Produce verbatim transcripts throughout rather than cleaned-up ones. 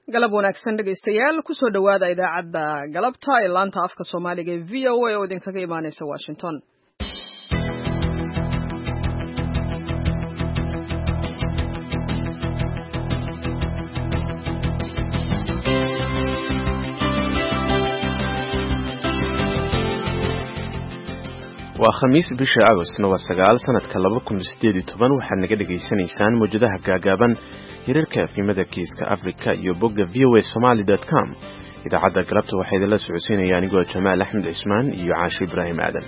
galab wanaagsan dhegaystayaal kusoo dhawaada idaacadda galabta ee laanta afka Soomaaliga ee V O A oo idinkaga imaanaysa Washington. waa khamiis bisha August waa sagaal sanadka laba kun iyo siddeed iyo toban waxaad naga dhageysanaysaan mowjadaha gaagaaban hirarka afimada kiiska Afrika iyo bogga v o a somali dot com. idaacadda galabta waxaa idinla socodsiinaya anigoo Jamaal Axmed Cismaan iyo Caashi Ibraahim Aadan.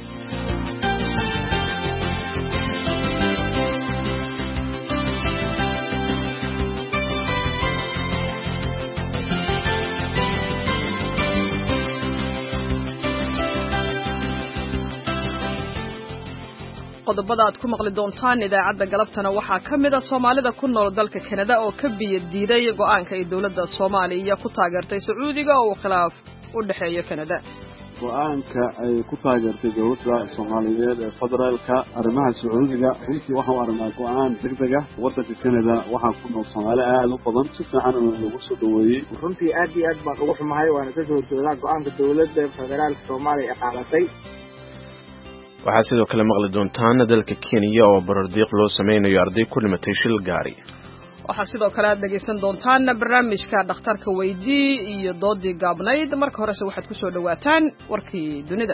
qodobada aad ku maqli doontaan idaacadda galabtana waxaa ka mid ah Soomaalida ku nool dalka Canada oo ka biyo diiday go'aanka ay dawladda Soomaaliya ku taageertay Sacuudiga oo khilaaf u dhaxeeya Canada. go'aanka ay ku taageertay dawladda Soomaaliyeed ee federaalka arrimaha Sacuudiga runtii waxa uu armaa go'aan degdeg ah waddanka Canada waxa ku nool Soomaali aad u badan si fiican loogu soo dhaweeyay. runtii aad iyo aad baan ugu xumahay waana ka soo jeedaa go'aanka dawladda federaalka Soomaaliya ee qaadatay. waxaa sidoo kale maqli doontaan dalka Kenya oo barardiiq loo sameynayo arday ku dhimatay shil gaari. waxaa sidoo kale aad dhegaysan doontaan barnaamijka dhakhtarka weydii iyo doodii gaabnayd. marka horese waxaad ku soo dhawaataan warkii dunida.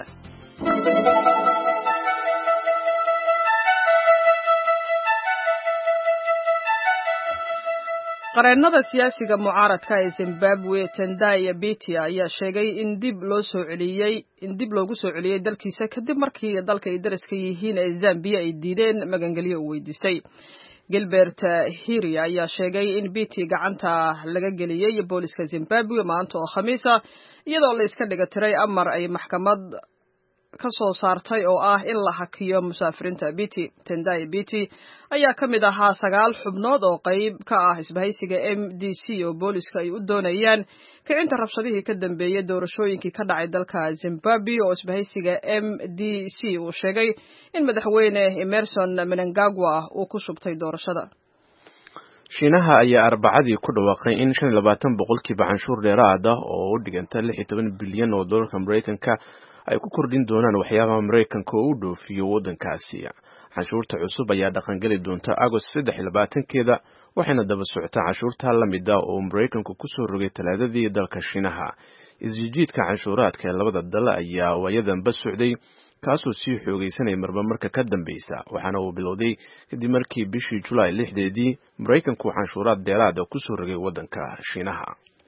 qareennada siyaasiga mucaaradka ee Zimbabwe Tendai Biti ayaa sheegay in dib loo soo celiyay in dib loogu soo celiyay dalkiisa kadib markii dalka ay dariska yihiin ee Zambia ay diideen magangelyo u weydiistay. Gilbert Hiri ayaa sheegay in Biti gacanta laga geliyay booliska Zimbabwe maanta oo Khamiis ah iyadoo la iska dhiga tiray amar ay maxkamad ka soo saartay oo ah in la hakiyo musaafiriinta. Biti Tendai Biti ayaa ka mid ahaa sagaal xubnood oo qayb ka ah isbahaysiga M D C oo booliska ay u doonayaan kicinta rabshadihii ka dambeeyay doorashooyinkii ka dhacay dalka Zimbabwe oo isbahaysiga M D C uu sheegay in madaxweyne Emmerson Mnangagwa uu ku shubtay doorashada. Shiinaha ayaa arbacadii ku dhawaaqay in shan iyo labaatan boqolkiiba canshuur dheeraad ah oo u dhiganta lix iyo toban bilyan oo doolarka Mareykanka ay ku kordhin doonaan waxyaabaha Mareykanka oo u dhoofiyo waddankaasi. canshuurta cusub ayaa dhaqangeli doonta August saddex iyo labaatankeeda waxayna daba socotaa canshuurta la mid ah oo Mareykanku ku soo rogay talaadadii dalka Shiinaha. isjiidka canshuuraadka ee labada dal ayaa waayadan ba socday kaasoo sii xoogaysanay marba marka ka dambaysa waxaana uu bilowday kadib markii bishii July lixdeedii Mareykanku canshuuraad dheeraad ah ku soo rogay waddanka Shiinaha.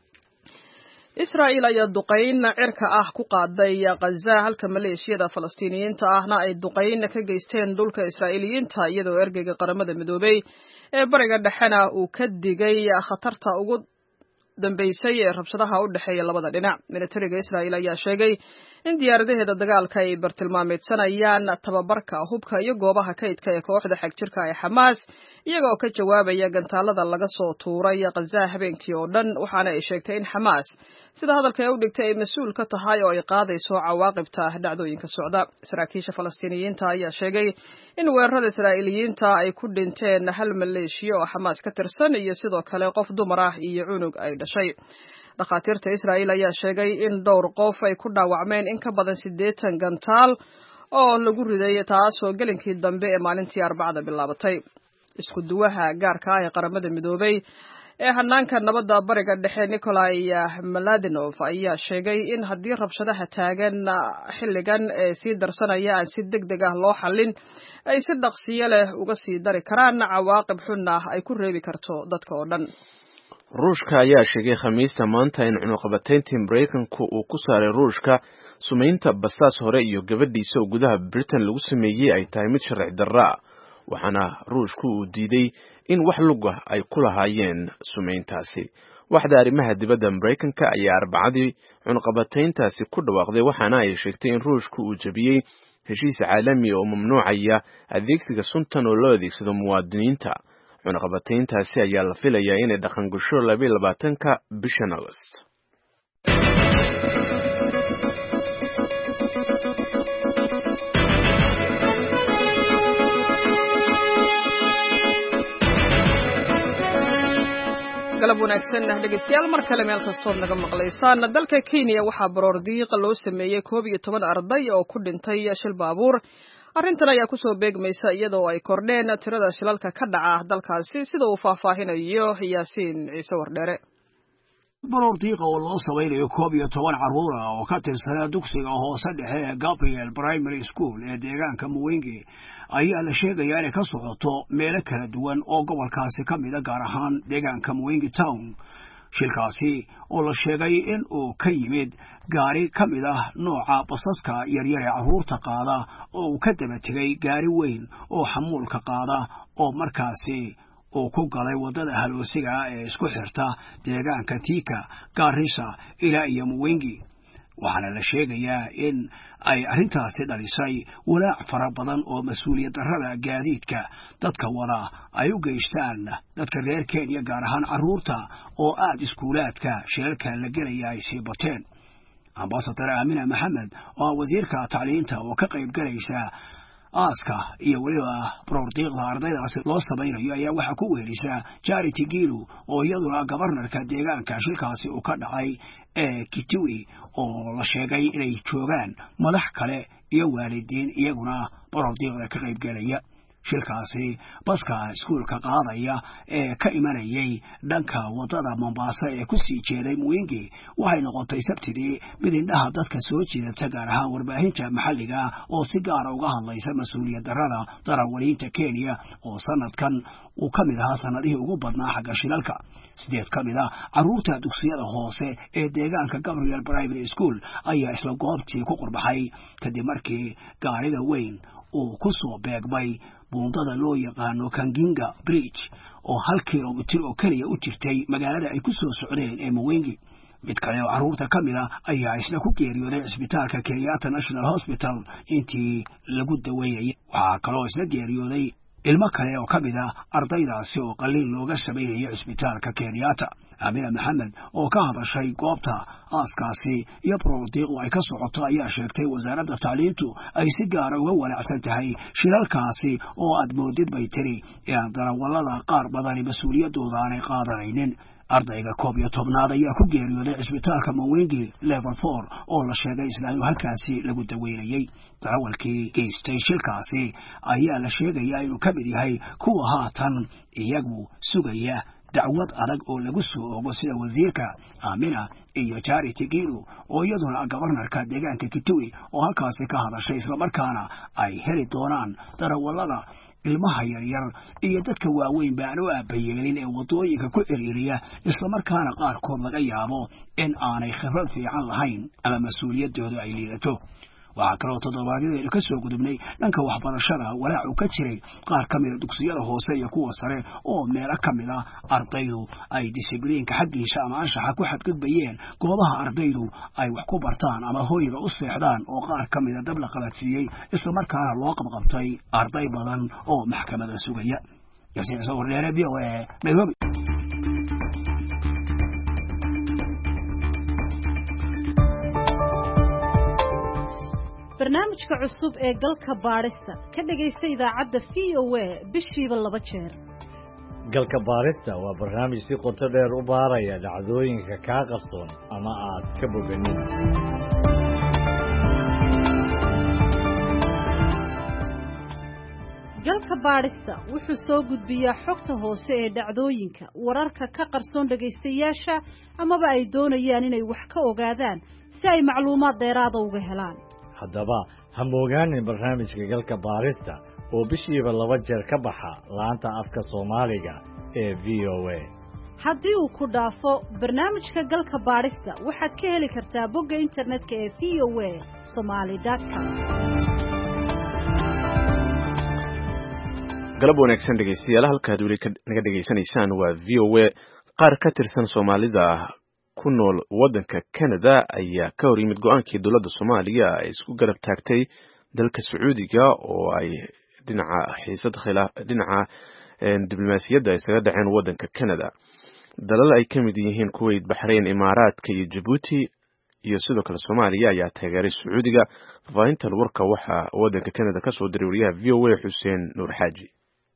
Israa'iil ayaa duqeyn cirka ah ku qaaday Gaza halka maleeshiyada Falastiiniyiinta ahna ay duqeyn ka geysteen dhulka Israa'iiliyiinta iyadoo ergeyga qaramada midoobay ee bariga dhexena uu ka digay khatarta ugu dambeysay ee rabshadaha u dhaxeeya labada dhinac. militariga Israa'iil ayaa sheegay in diyaaradaheeda dagaalka ay bartilmaameedsanayaan tababarka hubka iyo goobaha kaydka ee kooxda xagjirka ee Xamaas iyaga oo ka jawaabaya gantaalada laga soo tuuray Gaza habeenkii oo dhan waxaana ay sheegtay in Xamaas sida hadalka ay u dhigtay ay mas'uul ka tahay oo ay qaadayso cawaaqibta dhacdooyinka socda. saraakiisha Falastiiniyiinta ayaa sheegay in weerarada Israa'iiliyiinta ay ku dhinteen hal maleeshiyo oo Xamaas ka tirsan iyo sidoo kale qof dumar ah iyo cunug ay dhashay. dhakhaatiirta Israa'iil ayaa sheegay in dhowr qof ay ku dhaawacmeen in ka badan siddeetan gantaal oo lagu riday taasoo gelinkii dambe ee maalintii Arbacada bilaabatay. isku duwaha gaarka ah ee qaramada midoobay ee hanaanka nabadda bariga dhexe Nikolai Mladenov ayaa sheegay in haddii rabshadaha taagan xilligan ee sii darsanaya aan si degdeg ah loo xallin ay si dhaqsiyo leh uga sii dari karaan cawaaqib xun ah ay ku reebi karto dadka oo dhan. Ruushka ayaa sheegay Khamiista maanta in cunuqabatayntii Mareykanku uu ku saaray Ruushka sumeynta basaas hore iyo gabadhiisa oo gudaha Britain lagu sameeyay ay tahay mid sharci darro ah waxaana Ruushku uu diiday in wax lug ah ay ku lahaayeen sumeyntaasi. waxda arrimaha dibadda Mareykanka ayaa arbacadii cunuqabatayntaasi ku dhawaaqday waxaana ay sheegtay in Ruushku uu jabiyay heshiis caalami oo mamnuucaya adeegsiga suntan oo loo adeegsado muwaadiniinta. cunuqabatayntaasi ayaa la filayaa inay dhaqan gasho laba iyo labaatanka bishan August. galab wanaagsan dhegeystayaal mar kale meel kastoo naga maqlaysaan dalka Kenya waxaa baroor diiq loo sameeyay koob iyo toban arday oo ku dhintay shil baabuur arrintan ayaa ku soo beegmaysa iyadoo ay kordheen tirada shilalka ka dhaca dalkaasi sida uu faahfaahinayo Yaasiin Ciise Wardheere baroor diiq oo loo sameeyo koob iyo toban carruur ah oo ka tirsan dugsiga hoose dhexe ee Gabriel Primary School ee deegaanka Muwingi ayaa la sheegayaa inay ka socoto meelo kala duwan oo gobolkaasi ka mid ah gaar ahaan deegaanka Muwingi Town shilkaasi oo la sheegay in uu ka yimid gaari ka mid ah nooca basaska yaryar ee carruurta qaada oo uu ka daba tegay gaari weyn oo xamuulka qaada oo markaasi oo ku galay wadada haloosiga ee isku xirta deegaanka Thika Garissa ilaa iyo Muwingi waxaana la sheegayaa in ay arrintaasi dhalisay walaac fara badan oo mas'uuliyad darrada gaadiidka dadka wada ay u geystaan dadka reer Kenya gaar ahaan carruurta oo aad iskuulaadka shirarka la gelaya ay sii bateen Ambassador Amina Mohamed oo wasiirka tacliinta oo ka qayb galaysa aaska iyo waliba baroor diiqda ardaydaasi loo samaynayo ayaa waxa ku weerisa Charity Gilu oo iyaduna gobornarka deegaanka shilkaasi uu ka dhacay ee Kitui oo la sheegay inay joogaan madax kale iyo waalidiin iyaguna baroor diiqda ka qayb galaya shilkaasi baska iskuulka qaadaya ee ka imanayay dhanka wadada Mombasa ee ku sii jeeday Muwingi waxay noqotay sabtidii mid indhaha dadka soo jiidata gaar ahaan warbaahinta maxalliga oo si gaar ah uga hadlaysa mas'uuliyad darrada darawaliinta Kenya oo sanadkan uu ka mid ahaa sanadihii ugu badnaa xagga shilalka sideed ka mid ah carruurta dugsiyada hoose ee deegaanka Gabriel Primary School ayaa isla goobtii ku qurbaxay kadib markii gaariga weyn uu ku soo beegmay buundada loo yaqaano Kanginga Bridge oo hal kiiloomitir oo kaliya u jirtay magaalada ay ku soo socdeen ee Muwingi mid kale oo carruurta ka mid ah ayaa isla ku geeriyooday isbitaalka Kenyatta National Hospital intii lagu daweeyay waxaa kaloo isla geeriyooday ilmo kale oo ka mid ah ardaydaasi oo qaliin looga sameeyay isbitaalka Kenyatta Amina Mohamed oo ka hadashay goobta aaskaasi iyo baroor diiq ay ka socoto ayaa sheegtay wasaaradda tacliintu ay si gaar ah uga walaacsan tahay shilalkaasi oo aad moodid bay tiri in darawallada qaar badan mas'uuliyadooda aanay qaadanaynin ardayga koob iyo tobnaad ayaa ku geeriyooday isbitaalka Muwingi level four oo la sheegay isla halkaasi lagu daweynayay darawalkii geystay shilkaasi ayaa la sheegayaa inuu ka mid yahay kuwa haatan iyagu sugaya dacwad adag oo lagu soo ogo sida wasiirka Amina iyo Charity Gilu oo iyaduna gobornarka deegaanka Kitui oo halkaasi ka hadashay isla markaana ay heli doonaan darawallada ilmaha yaryar iyo dadka waaweyn baan u aabayeelin ee wadooyinka ku ciriiriya isla markaana qaarkood laga yaabo in aanay khibrad fiican lahayn ama mas'uuliyadooda ay liidato waxaa kaloo toddobaadyada ka soo gudubnay dhanka waxbarashada walaac uu ka jiray qaar ka mid ah dugsiyada hoose iyo kuwa sare oo meelo ka mid ah ardaydu ay discipliinka xaggiisa ama anshaxa ku xadgudbayeen goobaha ardaydu ay wax ku bartaan ama hooyga u seexdaan oo qaar ka mid ah dab la qaladsiiyey isla markaana loo qabqabtay arday badan oo maxkamada sugaya Yaasiin Ciise Wardheere V O A Nairobi barnaamijka cusub ee galka baarista ka dhagaysta idaacadda V O A bishiiba laba jeer galka baarista waa barnaamij si qoto dheer u baaraya dhacdooyinka kaa qarsoon ama aad ka boganin galka baarista wuxuu soo gudbiyaa xogta hoose ee dhacdooyinka wararka ka qarsoon dhagaystayaasha amaba ay doonayaan inay wax ka ogaadaan si ay macluumaad dheeraada uga helaan haddaba ha moogaanin barnaamijka galka baarista oo bishiiba laba jeer ka baxa laanta afka Soomaaliga ee V O A haddii uu ku dhaafo barnaamijka galka baarista waxaad ka heli kartaa bogga internetka ee v o a somali dot com galab wanaagsan dhegeystayaal halkaad weli naga dhegeysanaysaan waa V O A qaar ka tirsan Soomaalida ku nool waddanka Canada ayaa ka hor yimid go'aankii dowladda Soomaaliya ay isku garab taagtay dalka Sacuudiga oo ay dhinaca xiisad khilaaf dhinaca diblomaasiyadda ay isaga dhaceen waddanka Canada dalal ay ka mid yihiin Kuwait, Bahrain, Imaaraadka iyo Djibouti iyo sidoo kale Soomaaliya ayaa taageeray Sacuudiga faafinta warka waxa waddanka Canada ka soo diray wariyaha V O A Xuseen Nuur Xaaji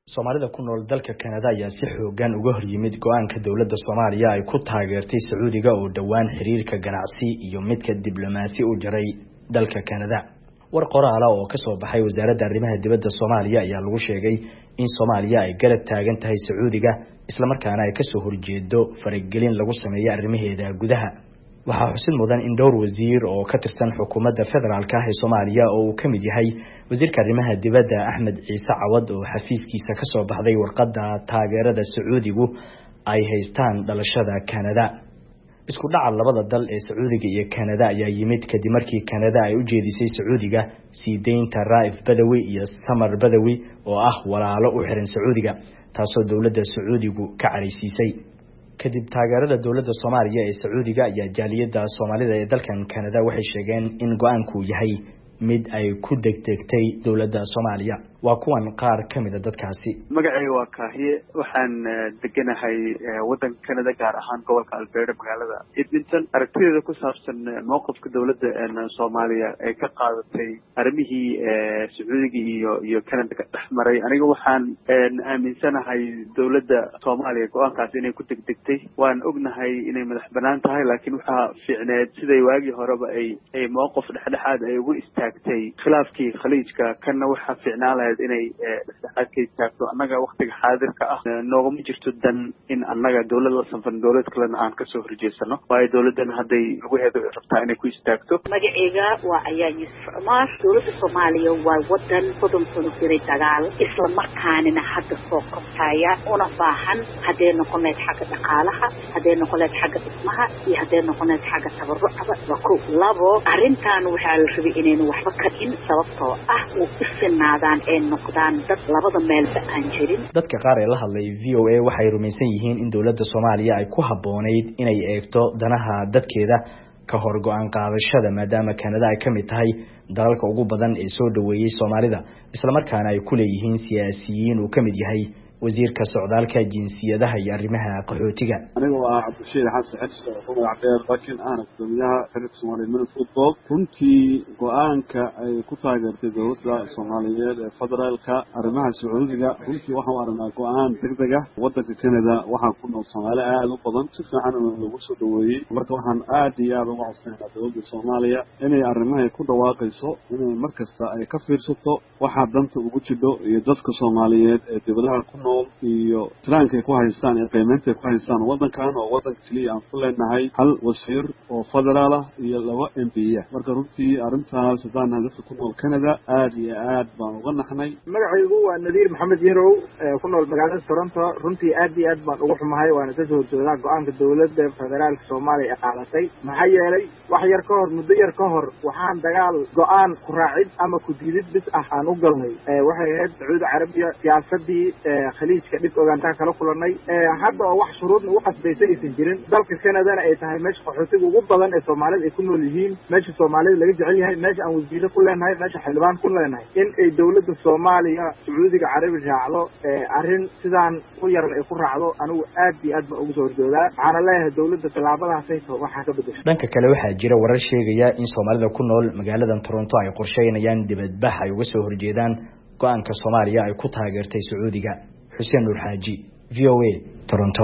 Soomaalida ku nool dalka Canada ayaa si xoogan uga hor yimid go'aanka dawladda Soomaaliya ay ku taageertay Sacuudiga oo dhawaan xiriirka ganacsi iyo midka diblomaasi u jaray dalka Canada. war qoraal ah oo ka soo baxay wasaaradda arrimaha dibadda Soomaaliya ayaa lagu sheegay in Soomaaliya ay garab taagan tahay Sacuudiga isla markaana ay ka soo horjeedo faragelin lagu sameeyo arrimaheeda gudaha. waxaa xusid mudan in dhowr wasiir oo ka tirsan xukuumadda federaalka ah ee Soomaaliya oo uu kamid yahay wasiirka arrimaha dibadda Axmed Ciise Cawad oo xafiiskiisa ka soo baxday warqadda taageerada Sacuudigu ay haystaan dhalashada Canada. isku dhaca labada dal ee Sacuudiga iyo Canada ayaa yimid kadib markii Canada ay u jeedisay Sacuudiga sii deynta Raif Badawi iyo Samar Badawi oo ah walaalo u xiran Sacuudiga taasoo dawladda Sacuudigu ka careysiisay. kadib taageerada dawladda Soomaaliya ee Sacuudiga ayaa jaaliyadda Soomaalida ee dalkan Canada waxay sheegeen in go'aanku yahay mid ay ku degdegtay dawladda Soomaaliya. waa kuwan qaar kamid ah dadkaasi. magacayga waa Kaahiye waxaan deganahay waddanka Canada gaar ahaan gobolka Alberta magaalada Edmonton. aragtida ku saabsan mowqifka dawladda Soomaaliya ay ka qaadatay arrimihii Sacuudiga iyo iyo Canada ka dhexmaray aniga waxaan aaminsanahay dawladda Soomaaliya go'aankaas inay ku degdegtay. waan ognahay inay madax banaan tahay laakiin waxaa fiicneed siday waagii horeba ay ay mowqif dhexdhexaad ay ugu istaagtay khilaafkii khaliijka kana waxaa fiicnaa inay dhexdhexaad ka istaagto. annaga waqtiga xaadirka ah noogama jirto dan in annaga dawlad la sanfan dawlad kalena aan kasoo horjeesano waayo dawladan hadday lugaheeda rabtaa inay ku istaagto. magacayga waa ayaa Yuusuf Cumar. dawladda Soomaaliya waa wadan badan soo jiray dagaal isla markaana hadda soo qabtaya una baahan hadday noqon lahayd xagga dhaqaalaha hadday noqon lahayd xagga dhismaha iyo hadday noqon lahayd xagga tabarucda. waa ku labo arrintan waxaa la rabay inaynu waxba ka in sababtoo ah u isinaadaan noqdaan dad labada meelba aan jirin. dadka qaar ee la hadlay V O A waxay rumaysan yihiin in dawladda Soomaaliya ay ku habooneyd inay eegto danaha dadkeeda ka hor go'aan qaadashada maadaama Canada ay kamid tahay dalalka ugu badan ee soo dhaweeyay Soomaalida isla markaana ay ku leeyihiin siyaasiyiin uu kamid yahay wasiirka socdaalka jinsiyadaha iyo arrimaha qaxootiga. aniga waa Cabdishiid Xasan Xabsi oo magaceedu laakiin aan gudoomiyaha xiriirka Soomaaliyeed Minnesota Football. runtii go'aanka ay ku taageertay dawladda Soomaaliyeed ee federaalka arrimaha Sacuudiga runtii waxaan u aragnaa go'aan degdeg ah. waddanka Canada waxaa ku nool Soomaali aad u badan si fiican lagu soo dhaweeyay. marka waxaan aad iyo aad ugu codsanaynaa dawladda Soomaaliya inay arrimaha ku dhawaaqayso inay markasta ay ka fiirsato waxa danta ugu jidho iyo dadka Soomaaliyeed ee dibadaha ku iyo tiraanka ku haystaan ee qiimaynta ku haystaan waddankan oo waddanka kaliya aan ku leenahay hal wasiir oo federaal ah iyo laba M P ah. marka runtii arrintaas hadaan dadka ku nool Canada aad iyo aad baan uga naxnay. magacaygu waa Nadiir Maxamed Yarow ku nool magaalada Toronto. runtii aad iyo aad baan ugu xumahay waana ka soo jeedaa go'aanka dawladda federaalka Soomaaliya ay qaadatay. maxaa yeelay wax yar ka hor muddo yar ka hor waxaan dagaal go'aan ku raacid ama ku diidid bis ah aan u galnay waxay ahayd Sacuudi Carabiya siyaasadii khaliijka dhib ogaantaan kala kulanay. hadda oo wax shuruudna u qasbaysan aysan jirin dalka Canadana ay tahay meesha qaxootiga ugu badan ee Soomaalida ay ku nool yihiin meesha Soomaalida laga jecel yahay meesha aan wasiiro ku leenahay meesha xildhibaan ku leenahay in ay dawladda Soomaaliya Sacuudiga Carabi raacdo arrin sidaan u yaran ay ku raacdo anigu aad iyo aad baan ugu soo horjoodaa. waxaana leeyahay dawladda tallaabadaas ay waxa ka bedeshay. dhanka kale waxaa jira warar sheegaya in Soomaalida ku nool magaalada Toronto ay qorsheynayaan dibadbax ay uga soo horjeedaan go'aanka Soomaaliya ay ku taageertay Sacuudiga. Xuseen Nur Xaaji V O A Toronto.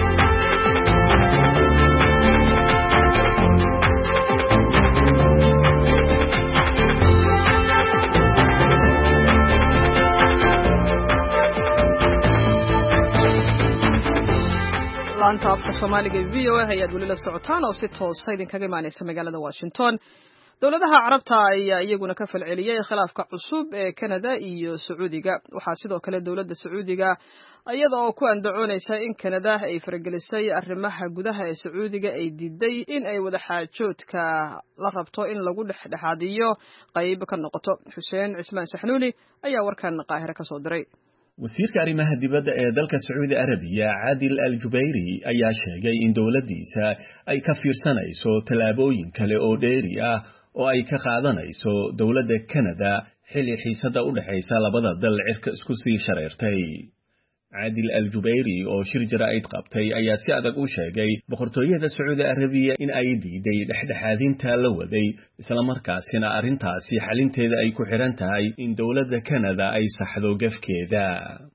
laanta afka Soomaaliga V O A ayaad weli la socotaan oo si toos ah idinkaga imaanaysa magaalada Washington. dawladaha carabta ayaa iyaguna ka falceliyay khilaafka cusub ee Canada iyo Sacuudiga. waxaa sidoo kale dawladda Sacuudiga iyada oo ku andacoonaysa in Canada ay faragelisay arrimaha gudaha ee Sacuudiga ay diiday in ay wada xaajoodka la rabto in lagu dhexdhexaadiyo qayb ka noqoto. Xuseen Cismaan Saxnuuni ayaa warkan Qaahire ka soo diray. wasiirka arrimaha dibadda ee dalka Sacuudi Arabiya Adil Al-Jubayri ayaa sheegay in dawladdiisa ay ka fiirsanayso tallaabooyin kale oo dheeri ah oo ay ka qaadanayso dawladda Canada xilli xiisada u dhaxaysa labada dal cirka isku sii shareertay. Adil Al-Jubayri oo shir jaraa'id qabtay ayaa si adag u sheegay boqortooyada Sacuudi Arabiya in ay diiday dhexdhexaadinta la waday isla markaasina arrintaasi xalinteeda ay ku xiran tahay in dawladda Canada ay saxdo gafkeeda.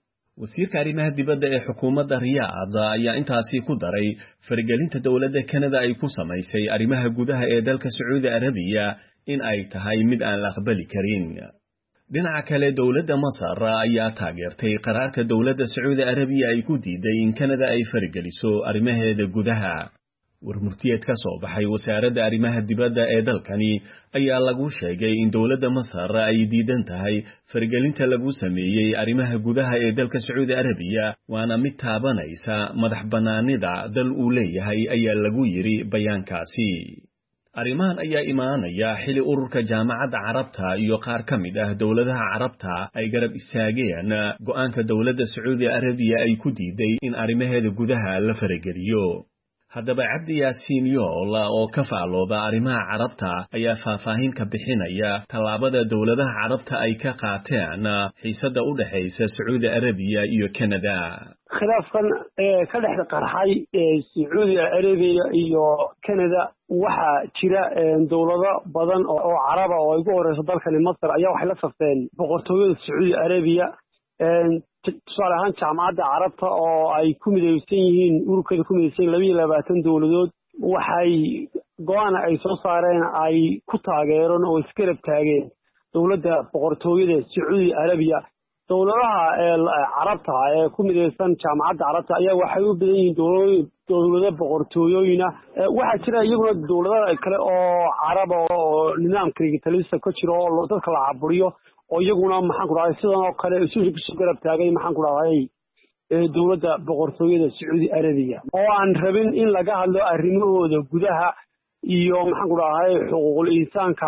wasiirka arrimaha dibadda ee xukuumadda Riyaad ayaa intaasi ku daray faragelinta dowladda Canada ay ku samaysay arrimaha gudaha ee dalka Sacuudi Arabiya in ay tahay mid aan la aqbali karin. dhinaca kale dowladda Masar ayaa taageertay qaraarka dowladda Sacuudi Arabiya ay ku diiday in Canada ay farageliso arrimaheeda gudaha. warmurtiyeed ka soo baxay wasaaradda arrimaha dibadda ee dalkani ayaa lagu sheegay in dowladda Masar ay diidan tahay fargelinta lagu sameeyay arrimaha gudaha ee dalka Sacuudi Arabiya waana mid taabanaysa madax banaanida dal uu leeyahay ayaa lagu yiri bayaankaasi. arrimahan ayaa imaanaya xili ururka jaamacadda Carabta iyo qaar ka mid ah dowladaha Carabta ay garab istaageen go'aanka dowladda Sacuudi Arabiya ay ku diiday in arrimaheeda gudaha la farageliyo. haddaba Cabdi Yaasiin Yool oo ka faalooda arrimaha Carabta ayaa faahfaahin ka bixinaya tallaabada dowladaha Carabta ay ka qaateen xiisada u dhaxaysa Sacuudi Arabiya iyo Canada. khilaafkan ee ka dhex qarxay Sacuudi Arabiya iyo Canada waxa jira dowlado badan oo Carab ah oo ay ugu horeyso dalkan Masar ayaa waxay la safteen boqortooyada Sacuudi Arabiya tusaale ahaan jaamacadda Carabta oo ay ku midaysan yihiin ururkeeda ku midaysan laba iyo labaatan dowladood waxay go'aan ay soo saareen ay ku taageereen oo iskarab taageen dowladda boqortooyada Sacuudi Arabiya. dowladaha Carabta ee ku midaysan jaamacadda Carabta ayaa waxay u badan yihiin dowlado boqortooyooyina. waxaa jira iyaguna dowlado kale oo Carab oo nidaamka talisa ka jiro oo dadka la caburiyo oo iyaguna maxaan ku dhahay sidan oo kale isu garab taagay maxaan ku dhahay dowladda boqortooyada Sacuudi Arabiya oo aan rabin in laga hadlo arrimahooda gudaha iyo maxaan ku dhahay xuquuqul insaanka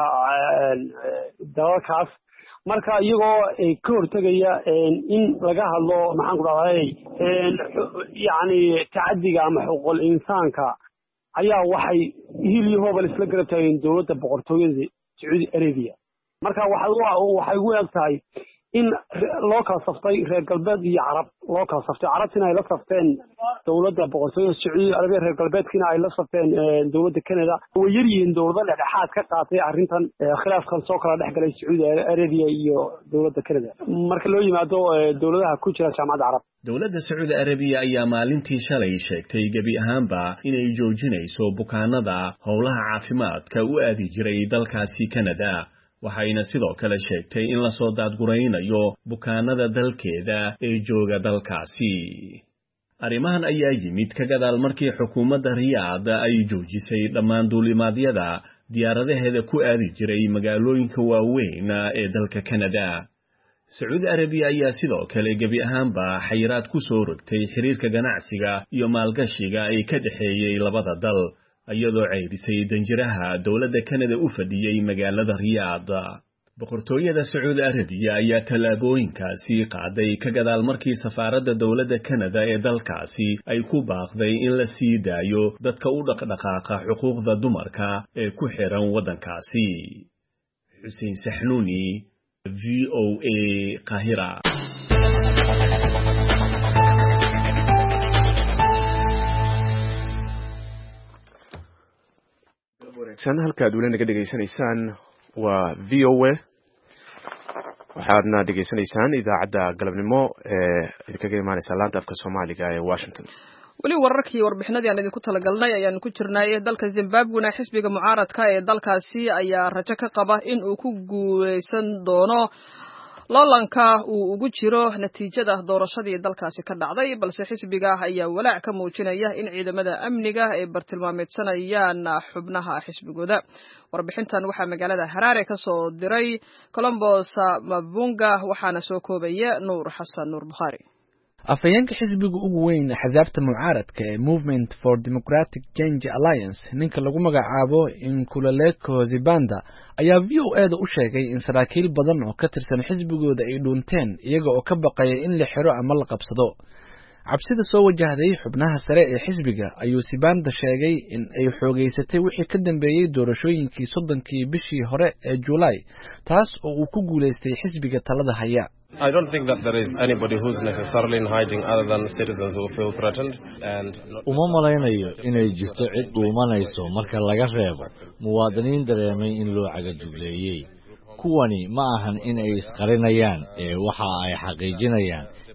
dalkaas. marka iyagoo ka hortagaya in laga hadlo maxaan ku dhahay yani tacadiga ama xuquuqul insaanka ayaa waxay hil iyo hooba isla garab taageen dowladda boqortooyada Sacuudi Arabiya. marka waxay ugu eg tahay in loo kala saftay reer galbeed iyo Carab loo kala saftay. Carabtina ay la safteen dowladda boqortooyada Sacuudi Arabiya, reer galbeedkina ay la safteen dowladda Canada. way yar yihiin dowlado dhexdhexaad ka qaatay arrintan khilaafkan soo kala dhex galay Sacuudi Arabiya iyo dowladda Canada marka loo yimaado dowladaha ku jira jaamacadda Carab. dowladda Sacuudi Arabiya ayaa maalintii shalay sheegtay gabi ahaanba inay joojinayso bukaanada howlaha caafimaadka u aadi jiray dalkaasi Canada. waxayna sidoo kale sheegtay in la soo daadguraynayo bukaanada dalkeeda ee jooga dalkaasi. arrimahan ayaa yimid ka gadaal markii xukuumadda Riyaad ay joojisay dhammaan duulimaadyada diyaaradaheeda ku aadi jiray magaalooyinka waaweyn ee dalka Canada. Sacuudi Arabiya ayaa sidoo kale gabi ahaanba xayiraad ku soo rogtay xiriirka ganacsiga iyo maalgashiga ay ka dhaxeeyay labada dal iyadoo ceyrisay danjiraha dowladda Canada u fadhiyay magaalada Riyaad. boqortooyada Sacuudi Arabiya ayaa tallaabooyinkaasi qaaday ka gadaal markii safaaradda dowladda Canada ee dalkaasi ay ku baaqday in la sii daayo dadka u dhaqdhaqaaqa xuquuqda dumarka ee ku xiran waddankaasi. Xuseen Saxnuuni, V O A, Qaahira. halka aad weli naga dhegaysanaysaan waa V O A waxaadna dhegaysanaysaan idaacadda galabnimo ee idinkaga imaaneysa laanta afka Soomaaliga ee Washington. weli wararkii warbixinadii aan idinku talagalnay ayaan ku jirnay dalka Zimbabwe xisbiga mucaaradka ee dalkaasi ayaa rajo ka qaba in uu ku guuleysan doono loolanka uu ugu jiro natiijada doorashadii dalkaasi ka dhacday balse xisbiga ayaa walaac ka muujinaya in ciidamada amniga ay bartilmaameedsanayaan xubnaha xisbigooda. warbixintan waxaa magaalada Harare ka soo diray Columbus Mavunga waxaana soo koobaya Nuur Xasan Nuur Bukhari. afayeenka xisbiga ugu weyn xisabta mucaaradka ee Movement for Democratic Change Alliance ninka lagu magacaabo Nkululeko Zibanda ayaa V O A da u sheegay in saraakiil badan oo ka tirsan xisbigooda ay dhuunteen iyaga oo ka baqaya in la xiro ama la qabsado. cabsida soo wajahday xubnaha sare ee xisbiga ayuu Zibanda sheegay in ay xoogeysatay wixii ka dambeeyay doorashooyinkii soddonkii bishii hore ee July taas oo uu ku guuleystay xisbiga talada haya. I don't think that there is anybody who's necessarily in hiding other than citizens who feel threatened and uma malaynayo inay jirto cid dhuumanayso marka laga reebo muwaadiniin dareemay in loo cagajugleeyay. kuwani ma ahan in ay isqarinayaan ee waxa ay xaqiijinayaan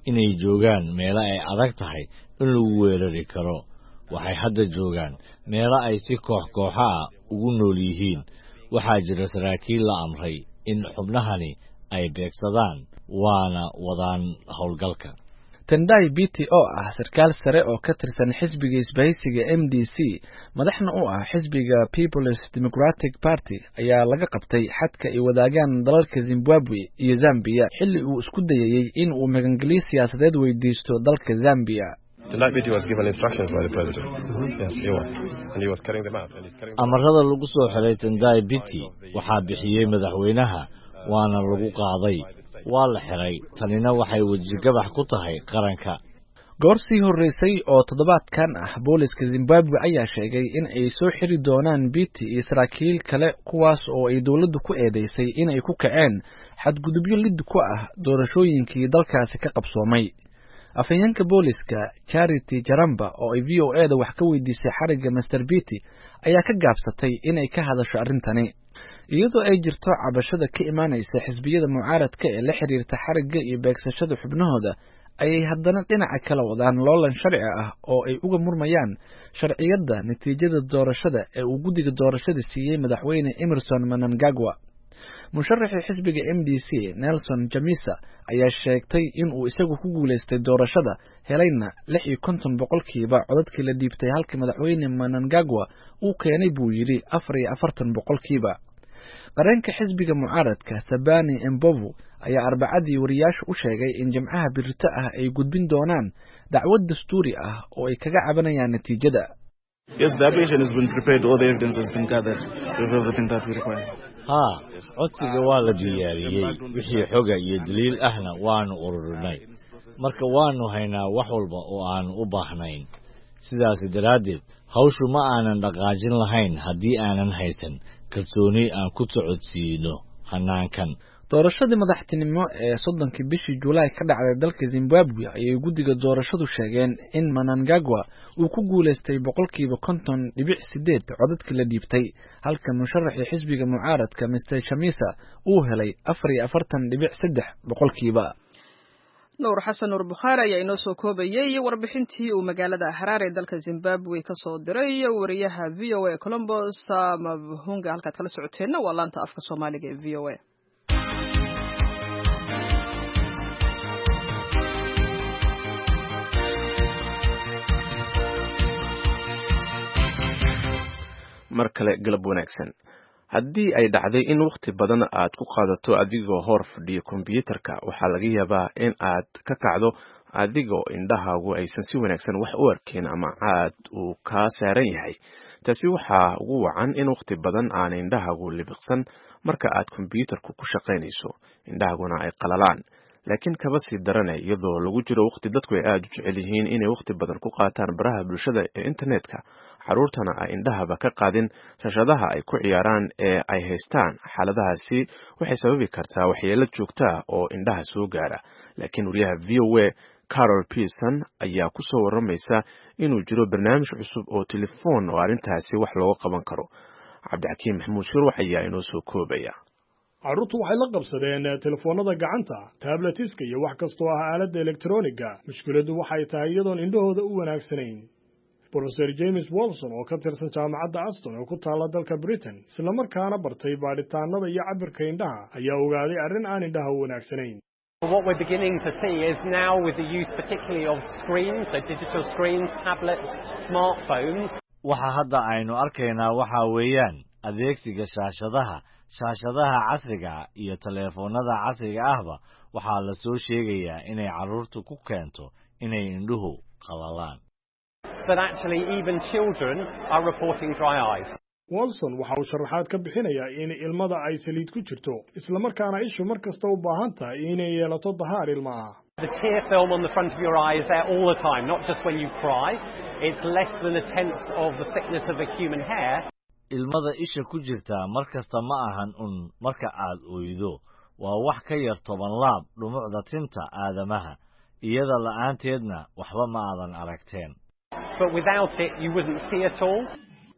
inay joogaan meelo ay adag tahay in lagu weerari karo waxay hadda joogaan meelo ay si koox kooxa ah ugu nool yihiin waxaa jira saraakiil la amray in xubnahani ay beegsadaan waana wadaan howlgalka Tendai Biti oo ah sarkaal sare oo ka tirsan xisbiga isbahaysiga M D C madaxna u ah xisbiga People's Democratic Party ayaa laga qabtay xadka ay wadaagaan dalalka Zimbabwe iyo Zambia xilli uu isku dayay in uu magangeliyo siyaasadeed weydiisto dalka Zambia. Tendai Biti was given instructions by the president. Yes, he was. And he was carrying them out. And he's carrying them out. Amarada lagu soo xiray Tendai Biti waxaa bixiyay madaxweynaha waana lagu qaaday waa la xiray tanina waxay wajigabax ku tahay qaranka goorsii horeysay oo toddobaadkan ah booliska Zimbabwe ayaa sheegay in ay soo xiri doonaan Biti iyo saraakiil kale kuwaas oo ay dawladdu ku eedeysay in ay ku kaceen xadgudubyo lid ku ah doorashooyinkii dalkaasi ka qabsoomay afhayeenka booliska Charity Jaramba oo ay V O A da wax ka weydiisay xariga Mister Biti ayaa ka gaabsatay in ay ka hadasho arrintani iyadoo ay jirto cabashada ka imaanaysa xisbiyada mucaaradka ee la xiriirta xariga iyo beegsashada xubnahooda ayay haddana dhinaca kala wadaan loolan sharci ah oo ay uga murmayaan sharciyada natiijada doorashada ee uu guddiga doorashada siiyay madaxweyne Emmerson Mnangagwa musharaxii xisbiga M D C Nelson Chamisa ayaa sheegtay in uu isagu ku guuleystay doorashada helayna lix iyo konton boqolkiiba codadkii la dhiibtay halka madaxweyne Mnangagwa uu keenay buu yiri afar iyo afartan boqolkiiba qaranka xisbiga mucaaradka Thabani Mbovu ayaa arbacadii wariyaasha u sheegay in jamcaha birta ah ay gudbin doonaan dacwad dastuuri ah oo ay kaga cabanayaan natiijada. Yes, the application has been prepared, all the evidence has been gathered, we have everything that we require. Ha, codsiga waa la diyaariyey wixii xoga iyo daliil ahna waanu ururinay marka waanu haynaa wax walba oo aan u baahnayn sidaas daraadeed hawshu ma aanan dhaqaajin lahayn haddii aanan haysan kalsooni aan ku socodsiino hanaankan doorashadii madaxtinimo ee soddonkii bishii Juulaay ka dhacday dalka Zimbabwe ayay guddiga doorashadu sheegeen in Mnangagwa uu ku guuleystay boqolkiiba konton dhibic sideed codadkii la dhiibtay halka musharaxii xisbiga mucaaradka Mister Chamisa uu helay afar iyo afartan dhibic saddex boqolkiiba. Nuur Xasan Nuur Bukhari ayaa inoo soo koobayay warbixintii uu magaalada Harare ee dalka Zimbabwe ka soo diray wariyaha V O A Columbus Mavhunga halkaad kala socoteena waa laanta afka Soomaaliga ee V O A. mar kale galab wanaagsan haddii ay dhacday in waqti badan aad ku qaadato adigoo hor fadhiyo kombiyuutarka waxaa laga yaabaa in aad ka kacdo adigoo indhahaagu aysan si wanaagsan wax u arkin ama caad uu kaa saaran yahay taasi waxaa ugu wacan in waqti badan aan indhahaagu libiqsan marka aad kombiyuutarku ku shaqaynayso indhahaguna ay qalalaan laakiin kaba sii daranay iyadoo lagu jiro waqti dadku ay aad u jecel yihiin inay waqti badan ku qaataan baraha bulshada ee internetka xaruurtana ay indhahaba ka qaadin shashadaha ay ku ciyaaraan ee ay haystaan xaaladahaasi waxay sababi kartaa waxyeelo joogto ah oo indhaha soo gaara laakiin wariyaha V O A Carol Pearson ayaa ku soo waramaysa inuu jiro barnaamij cusub oo telefoon oo arrintaasi wax looga qaban karo Cabdixakiim Maxamuud Shirwax ayaa inoo soo koobaya carruurtu waxay la qabsadeen telefoonada gacanta tabletiska iyo wax kastoo ah aaladda elektroniga mushkiladdu waxay tahay iyadoon indhahooda u wanaagsanayn Professor James Wilson oo ka tirsan jaamacadda Aston oo ku taala dalka Britain isla markaana bartay baadhitaanada iyo cabirka indhaha ayaa ogaaday arrin aan indhaha u wanaagsanayn What we're beginning to see is now with the use particularly of screens, so digital screens, tablets, smartphones. Waxa hadda aynu arkaynaa waxa weeyaan adeegsiga shaashadaha shaashadaha casriga iyo telefoonada casriga ahba waxaa la soo sheegayaa inay carruurtu ku keento inay indhuhu qalalaan. But actually even children are reporting dry eyes. Wilson waxa uu sharaxaad ka bixinayaa in ilmada ay saliid ku jirto isla markaana ishu markasta u baahan tahay inay yeelato dahaar ilmaha. The tear film on the front of your eye is there all the time, not just when you cry. It's less than a tenth of the thickness of a human hair. Ilmada isha ku jirta markasta ma ahan un marka aad ooydo waa wax ka yar toban laab dhumucda tinta aadamaha iyada la'aanteedna waxba ma aadan aragteen. But without it you wouldn't see at all.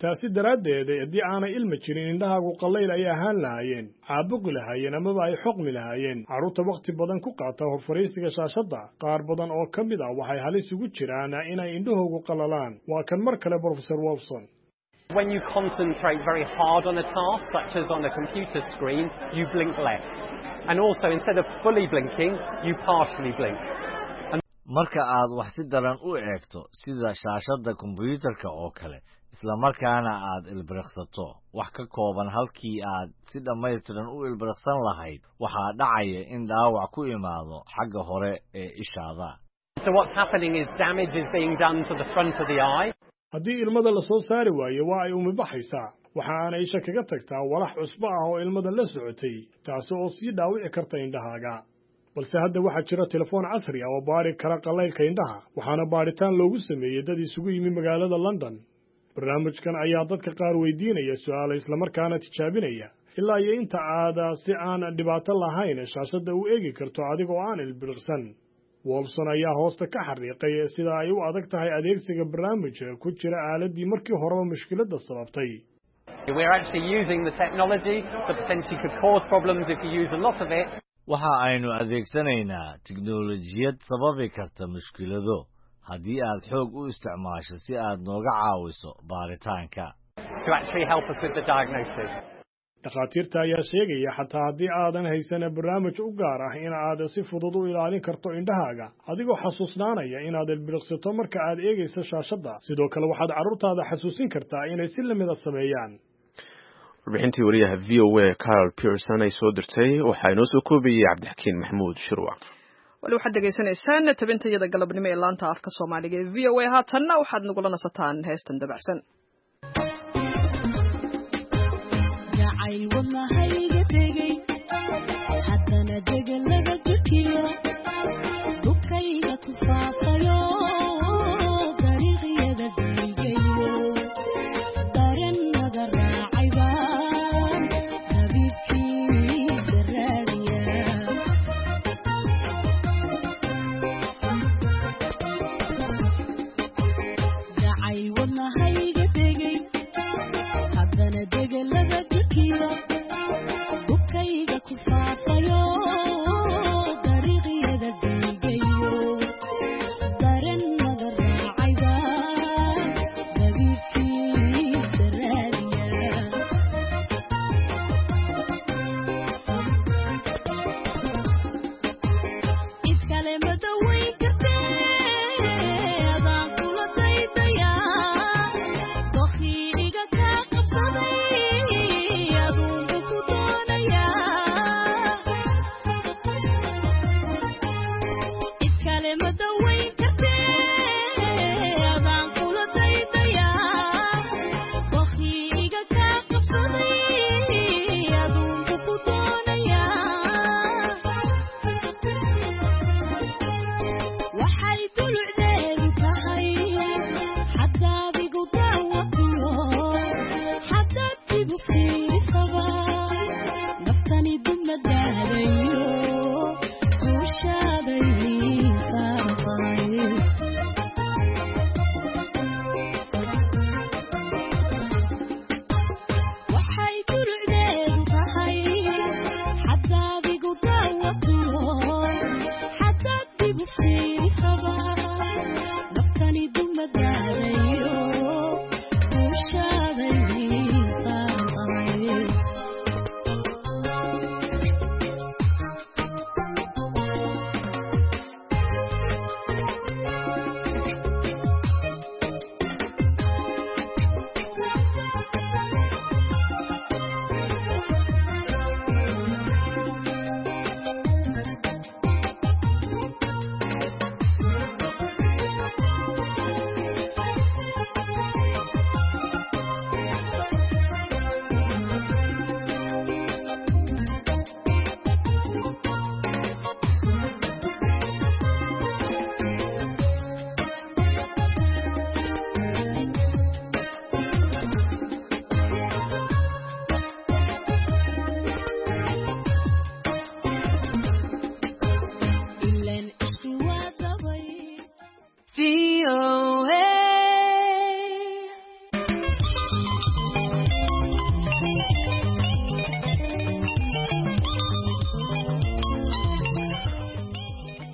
taasi daraaddeed haddii aanay ilma jirin indhahaagu qallayl ay ahaan lahaayeen caabuqi lahaayeen amaba ay xoqmi lahaayeen carruurta wakhti badan ku qaata horfariisiga shaashadda qaar badan oo ka mid ah waxay halis ugu jiraan inay indhahoogu qallalaan waa kan mar kale Professor Wolfson. When you concentrate very hard on a task, such as on a computer screen, you blink less. And also, instead of fully blinking, you partially blink. Marka aad wax si daran u eegto sida shaashadda kombiyuutarka oo kale isla markaana aad ilbiriqsato wax ka kooban halkii aad si dhammaystiran u ilbiriqsan lahayd waxaa dhacaya in dhaawac ku imaado xagga hore ee ishaada. So what's happening is damage is being done to the front of the eye. haddii ilmada la soo saari waayo waa ay umibaxaysaa waxa aana isha kaga tagtaa walax cusbo ah oo ilmada la socotay taasi oo sii dhaawici karta indhahaaga balse hadda waxaa jira telefoon casri ah oo baari kara qalaylka indhaha waxaana baaritaan loogu sameeyey dad isugu yimi magaalada London barnaamijkan ayaa dadka qaar weydiinaya su'aalo isla markaana tijaabinaya ilaa iyo inta aad si aan dhibaato lahayn shaashadda u eegi karto adiga oo aan ilbiriqsan Wolfson ayaa hoosta ka xariiqay sida ay u adag tahay adeegsiga barnaamijka ku jira aaladii markii horeba mushkiladda sababtay. We're actually using the technology that potentially could cause problems if you use a lot of it. Waxa aynu adeegsanaynaa tiknoolajiyad sababi karta mushkilado haddii aad xoog u isticmaasho si aad nooga caawiso baaritaanka. To actually help us with the diagnosis. dhakhaatiirta ayaa sheegaya xataa haddii aadan haysan barnaamij u gaar ah in aad si fudud u ilaalin karto indhahaaga adigoo xasuusnaanaya inaad ilbiriqsato marka aad eegayso shaashadda sidoo kale waxaad carruurtaada xasuusin kartaa inay si lamid ah sameeyaan. warbixintii wariyaha v o a Carol Pearson ay soo dirtay waxaa inoo soo koobayay Cabdixakiin Maxamuud Shirwac. wali waxaad degeysanaysaan tabintayada galabnimo ee laanta afka Soomaaliga ee V O A haatanna waxaad nagula nasataan heestan dabacsan.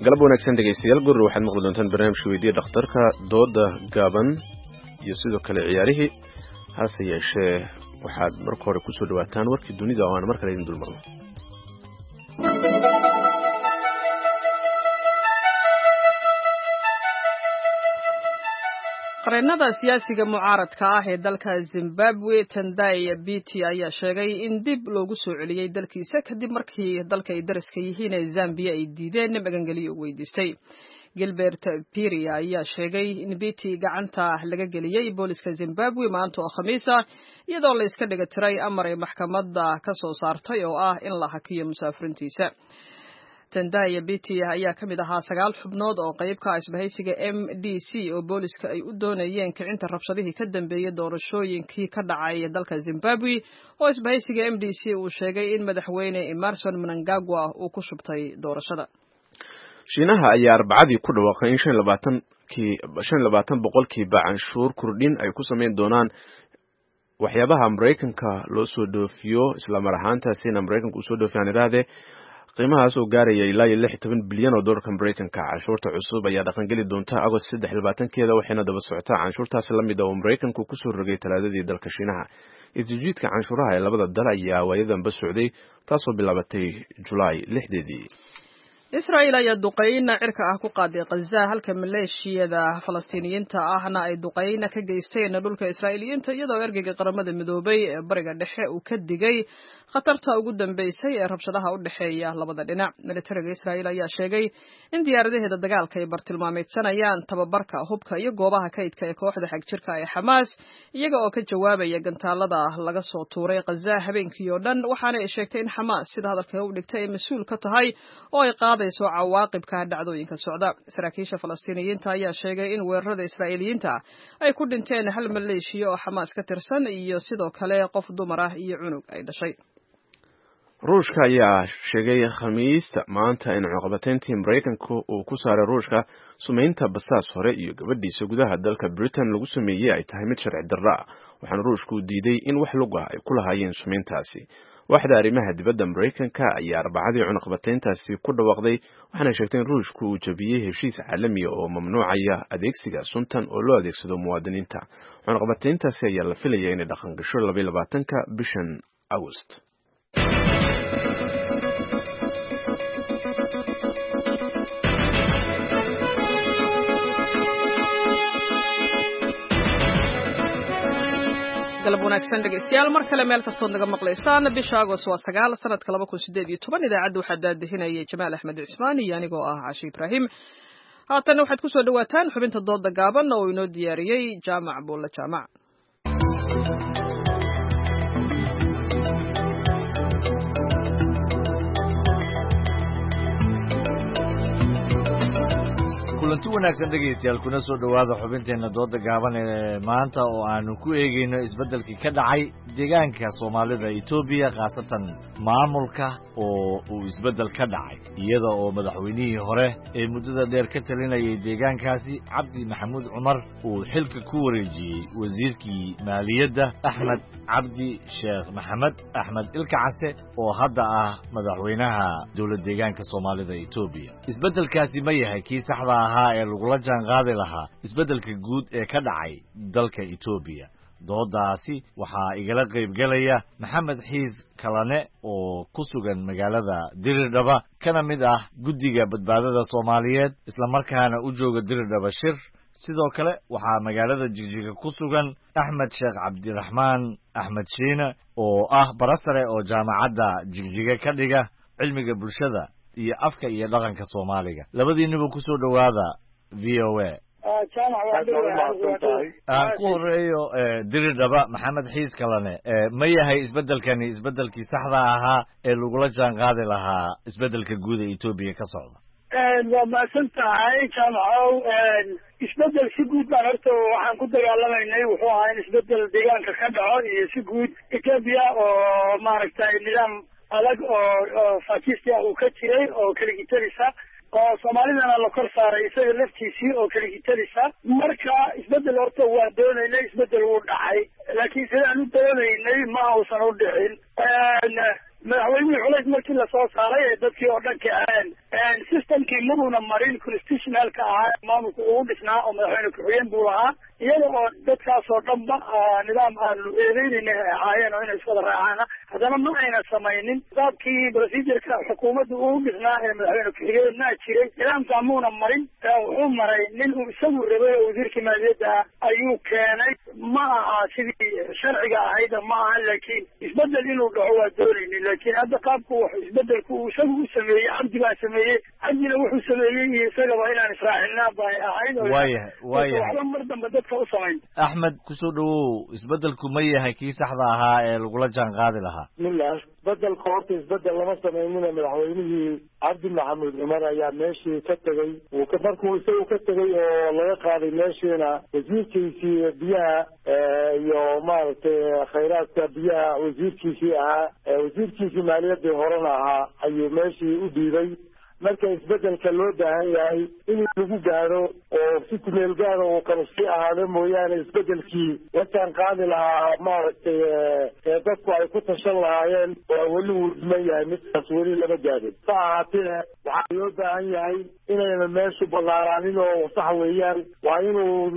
galab wanaagsan dhegeystayaal gurri waxaad maqli doontaan barnaamijka weydiiya dhakhtarka dooda gaaban iyo sidoo kale ciyaarihii hase yeeshee waxaad marka hore kusoo dhawaataan warkii dunida oo aan mar kale idin dulmarno qareenada siyaasiga mucaaradka ah ee dalka Zimbabwe Tendai Biti ayaa sheegay in dib loogu soo celiyay dalkiisa kadib markii dalka ay dariska yihiin ee Zambia ay diideen magangeliyo weydiistay. Gilbert Piri ayaa sheegay in Biti gacanta laga geliyay booliska Zimbabwe maanta oo Khamiis ah iyadoo la iska dhiga tiray amar ay maxkamadda ka soo saartay oo ah in la hakiyo musaafiriintiisa. Tendai Biti ayaa ka mid ahaa sagaal xubnood oo qayb ka ah isbahaysiga M D C oo booliska ay u doonayeen kicinta rabshadihii ka dambeeyay doorashooyinkii ka dhacay dalka Zimbabwe oo isbahaysiga M D C uu sheegay in madaxweyne Emmerson Mnangagwa uu ku shubtay doorashada. Shiinaha ayaa arbacadii ku dhawaaqay in shan iyo labaatan boqolkiiba canshuur kordhin ay ku sameyn doonaan waxyaabaha Mareykanka loo soo dhoofiyo isla mar ahaantaasina Mareykanku u soo dhoofiyaan iraade qiimahaas oo gaaraya ilaa iyo lix iyo toban bilyan oo doolarka Mareykanka. Canshuurta cusub ayaa dhaqan geli doonta Agost saddex iyo labaatankeeda waxayna daba socotaa canshuurtaasi la mid ah oo Mareykanku ku soo rogay talaadadii dalka Shiinaha. Isjiidka canshuuraha ee labada dal ayaa waayadanba socday taasoo bilaabatay Julaay lixdeedii. Israel ayaa duqeyna cirka ah ku qaaday Gaza halka maleeshiyada Falastiiniyiinta ahna ay duqeyna ka geysteen dhulka Israa'iiliyiinta iyadoo ergeyga qaramada midoobay ee bariga dhexe uu ka digay khatarta ugu dambeysay ee rabshadaha u dhaxeeya labada dhinac. Militariga Israel ayaa sheegay in diyaaradaheeda dagaalka ay bartilmaameedsanayaan tababarka hubka iyo goobaha kaydka ee kooxda xagjirka ee Hamas iyaga oo ka jawaabaya gantaalada laga soo tuuray Gaza habeenkii oo dhan waxaana ay sheegtay in Hamas sida hadalka u dhigtay ay mas'uul ka tahay oo ay qaadayso cawaaqibka dhacdooyinka socda. Saraakiisha Falastiiniyiinta ayaa sheegay in weerarada Israa'iiliyiinta ay ku dhinteen hal maleeshiya oo Hamas ka tirsan iyo sidoo kale qof dumar ah iyo cunug ay dhashay. Ruushka ayaa sheegay Khamiista maanta in caqabatayntii Mareykanku uu ku saaray Ruushka sumeynta basaas hore iyo gabadhiisa gudaha dalka Britain lagu sameeyay ay tahay mid sharci darro ah waxaana Ruushku diiday in wax lug ah ay ku lahaayeen sumeyntaasi. Waaxda arrimaha dibadda Mareykanka ayaa arbacadii cunaqabatayntaasi ku dhawaaqday waxaana sheegtay in Ruushku uu jabiyay heshiis caalami ah oo mamnuucaya adeegsiga suntan oo loo adeegsado muwaadiniinta. Cunaqabatayntaasi ayaa la filayaa inay dhaqan gasho laba iyo labaatanka bishan Agost. galab wanaagsan dhegeystayaal mar kale meel kastood naga maqlaysaan bisha Agost waa sagaal sanadka laba kun sideed iyo toban idaacadda waxaa daadihinayay Jamaal Axmed Cismaan iyo anigoo ah Cashi Ibrahim. haatan waxaad ku soo dhawaataan xubinta dooda gaaban oo inoo diyaariyay Jaamac Buulla Jaamac. kulanti wanaagsan dhegeystayaal kuna soo dhawaada xubinteena dooda gaaban ee maanta oo aanu ku eegeyno isbeddelkii ka dhacay deegaanka Soomaalida Itoobiya khaasatan maamulka oo uu isbeddel ka dhacay iyada oo madaxweynihii hore ee muddada dheer ka talinayay deegaankaasi Cabdi Maxamuud Cumar uu xilka ku wareejiyay wasiirkii maaliyadda Axmed Cabdi Sheekh Maxamed Axmed Ilkacase oo hadda ah madaxweynaha dowladda deegaanka Soomaalida Itoobiya. Isbeddelkaasi ma yahay kii saxda ah ee lagula jaan qaadi lahaa isbeddelka guud ee ka dhacay dalka Itoobiya? doodaasi waxaa igala qayb galaya Maxamed Xiis Kalane oo ku sugan magaalada Diridhaba kana mid ah guddiga badbaadada Soomaaliyeed isla markaana u jooga Diridhaba shir. sidoo kale waxaa magaalada Jigjiga ku sugan Axmed Sheekh Cabdiraxmaan Axmed Shiina oo ah barasare oo jaamacadda Jigjiga ka dhiga cilmiga bulshada iyo afka iyo dhaqanka Soomaaliga. labadiinaba ku soo dhawaada V O A. aan ku horeeyo Diridhaba Maxamed Xiis Kalane, ma yahay isbeddelkani isbeddelkii saxda ahaa ee lagula jaan qaadi lahaa isbeddelka guud ee Itoobiya ka socda? waa mahadsan tahay Jaamacow. isbeddel si guud baan horta waxaan ku dagaalamaynay wuxuu ahaa in isbeddel deegaanka ka dhaco iyo si guud Itoobiya oo maaragtay nidaam adag oo faakistia uu ka jiray oo kaligitarisa oo Soomaalidana la kor saaray isaga laftiisii oo kaligitarisa. marka isbeddel horta waa doonaynay, isbeddel wuu dhacay laakiin sidaan u doonaynay ma uusan u dhicin. madaxweynihii culays markii lasoo saaray ee dadkii oo dhan ka aheen systemkii maduuna marin constitutionalka ahaa maamulka ugu dhisnaa oo madaxweyne ku-xigeen buu lahaa iyada oo dadkaas oo dhanba nidaam aanu eedeynayna ay ahaayeen oo inay iswada raacaana haddana ma ayna samaynin qaabkii procedureka xukuumadda ugu dhisnaa ee madaxweyne ku-xigeenaa jiray nidaamkaa muuna marin wuxuu maray nin uu isagu rabay oo wasiirkii maaliyadda ah ayuu keenay ma aha sidii sharciga ahayd ma aha laakiin isbedel inuu dhaco waa doonaynin laakiin hadda qaabku wax isbedelku uu isagu u sameeyey cabdi baa sameeyey cabdina wuxuu sameeyey iyo isagaba inaan israacinaa bay ahayd waayahay waayahay waxba mar dambe dadka u samayn axmed kusoo dhawow isbedelku ma yahay kii saxda ahaa ee lagula jaan qaadi lahaa bismillah isbedelka horta isbedel lama samaynina madaxweynihii cabdi maxamuud cumar ayaa meeshii ka tegey uu ka markuu isagu ka tegey oo laga qaaday meeshiina wasiirkiisii biyaha iyo maaragtay khayraadka biyaha wasiirkiisii ahaa wasiirkiisii maaliyaddii horena ahaa ayuu meeshii u dhiibay marka isbedelka loo baahan yahay in lagu gaaro oo si kumeel gaaro uu kala sii ahaado mooyaane isbedelkii wataan qaadi lahaa maaragtay dadku ay ku tashan lahaayeen oo weli uu dhiman yahay midkaas weli lama gaadin sa ahaatee waxaa loo baahan yahay inayna meeshu ballaaraanin oo sax weeyaan waa inuu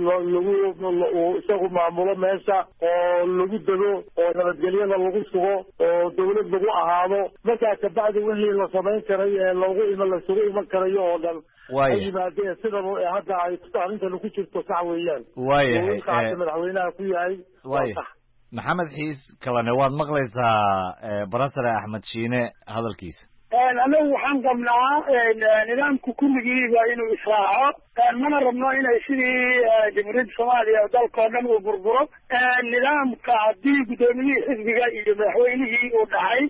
lagu isagu maamulo meesha oo lagu dego oo nabadgelyada lagu sugo oo dawlad lagu ahaado markaa kabacdi wixii la samayn karay ee loogu iman lasugu iman karayo oo dhan ay yimaadeen sidan hadda ay arrintan ku jirto sax weeyaan waayahay madaxweynaha ku yahay waa sax maxamed xiis kalane waad maqlaysaa barasare axmed shiine hadalkiisa anagu waxaan qabnaa nidaamku kulligiiba inuu israaco mana rabno inay sidii jamhuuriyadda soomaaliya dalkao dhan uu burburo nidaamka haddii guddoomiyihii xisbiga iyo madaxweynihii uu dhacay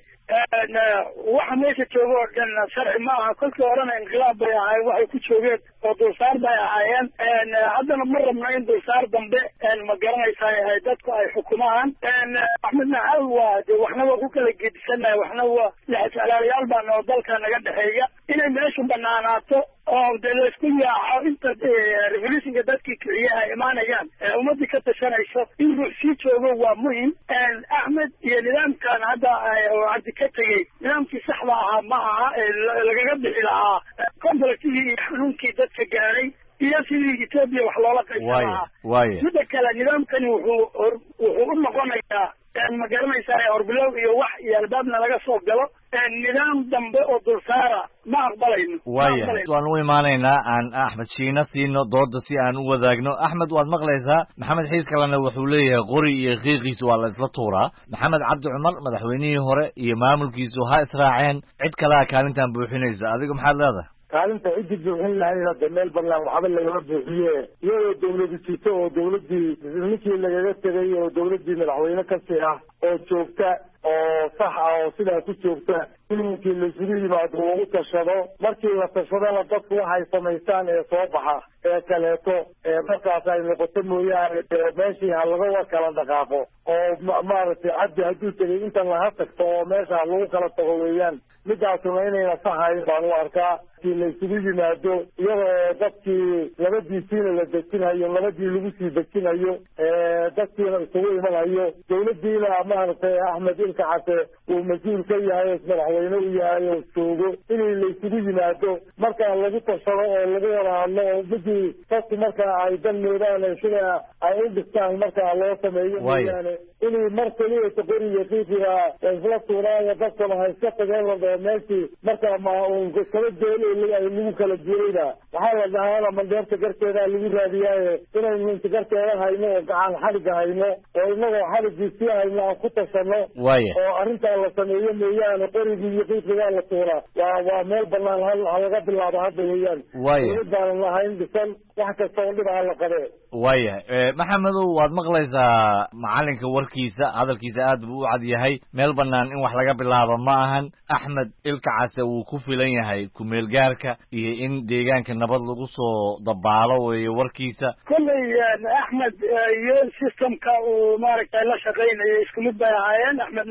waxa meesha jooga oo dhan sharci ma aha kolkii horena inqilaab bay ahaayeen waxay ku joogeen oo dulsaar bay ahaayeen haddana ma rabno in dulsaar dambe ma garanaysaa dadku ay xukumaan axmed nacal waa de waxna waa ku kala gedisannahay waxna waa lexjeclaalayaal baana oo dalka naga dhexeeya inay meeshu banaanaato oo de laisku yaaco inta revolutionka dadkii kiciyaha imaanayaan ummadii ka tashanayso in ruux sii joogo waa muhim axmed iyo nidaamkan hadda cabdi ka tegey nidaamkii saxda ahaa ma aha lagaga bixi lahaa complexigii iyo xanuunkii dadka gaaray iyo sidii etoobiya wax loola qaysan lahaa mida kale nidaamkani wuxuu wuxuu u noqonayaa ma garanaysaa horbilow iyo wax iyo albaabna laga soo galo nidaam dambe oo dulsaara ma aqbalayno waayahay waan u imaanaynaa aan axmed shiina siino dooda si aan u wadaagno axmed waad maqlaysaa maxamed xiis kalena wuxuu leeyahay qori iyo qiiqiisu waa la isla tuuraa maxamed cabdi cumar madaxweynihii hore iyo maamulkiisu ha israaceen cid kalea kaalintan buuxinaysa adiga maxaad leedahay kaalinta ciddi buuxin lahayd hadda meel banaan waxba lagama buuxiye iyadoo dawladi jirto oo dawladdii ninkii lagaga tegay oo dawladdii madaxweyne kasii ah oo joogta oo sax ah oo sidaa ku joogta ilinkii laisugu yimaado lagu tashado markii la tashadana dadku waxay samaystaan ee soo baxa ee kaleeto ee markaas ay noqoto mooyaane meeshii ha laga kala dhaqaaqo oo maaragtay cabdi hadduu tegay intan laha tagto oo meesha lagu kala tago weeyaan midaasuna inayna saxayn baan u arkaa kii laysugu yimaado iyadoo dadkii labadiisiina la dejinayo labadii lagu sii dejinayo dadkiina isugu imanayo dawladdiina maaragtay axmed ilka case uu mas-uul ka yahay madaxweyne u yahay oo joogo inay laysugu yimaado markaa lagu tashado oo lagu wada hadlo oo midii dadku markaa ay dalmoodaan sida ay u dhistaan markaa loo sameeyo mooyaane inay mar keliya qori iyo qiiqiga isla tuuraayo dadkuna ha iska tageen la meeshii markaa ma kala doole ay lagu kala jirayda waxaa la dhahaana mandheerta garteeda lagu raadiyaaye inaynu inta garteeda hayno oo gacan xaliga hayno oo inagoo xaligii sii hayno aan ku tashano oo arrintaa la sameeyo mooyaane qorigii iyo qiiqigaa la tuuraa waa waa meel banaan ha laga bilaabo hadda weeyaan dawlad baanan lahayn dhisan wax kasta oo dhiba ha la qabee waayahay maxamedow waad maqlaysaa macalinka warkiisa hadalkiisa aad buu u cad yahay meel banaan in wax laga bilaabo ma ahan axmed ilka case wuu ku filan yahay kumeelgaarka iyo in deegaanka nabad lagu soo dabaalo weeye warkiisa kolley axmed iyo systemka uu maaragtay la shaqaynayo isku mid bay ahaayeen axmed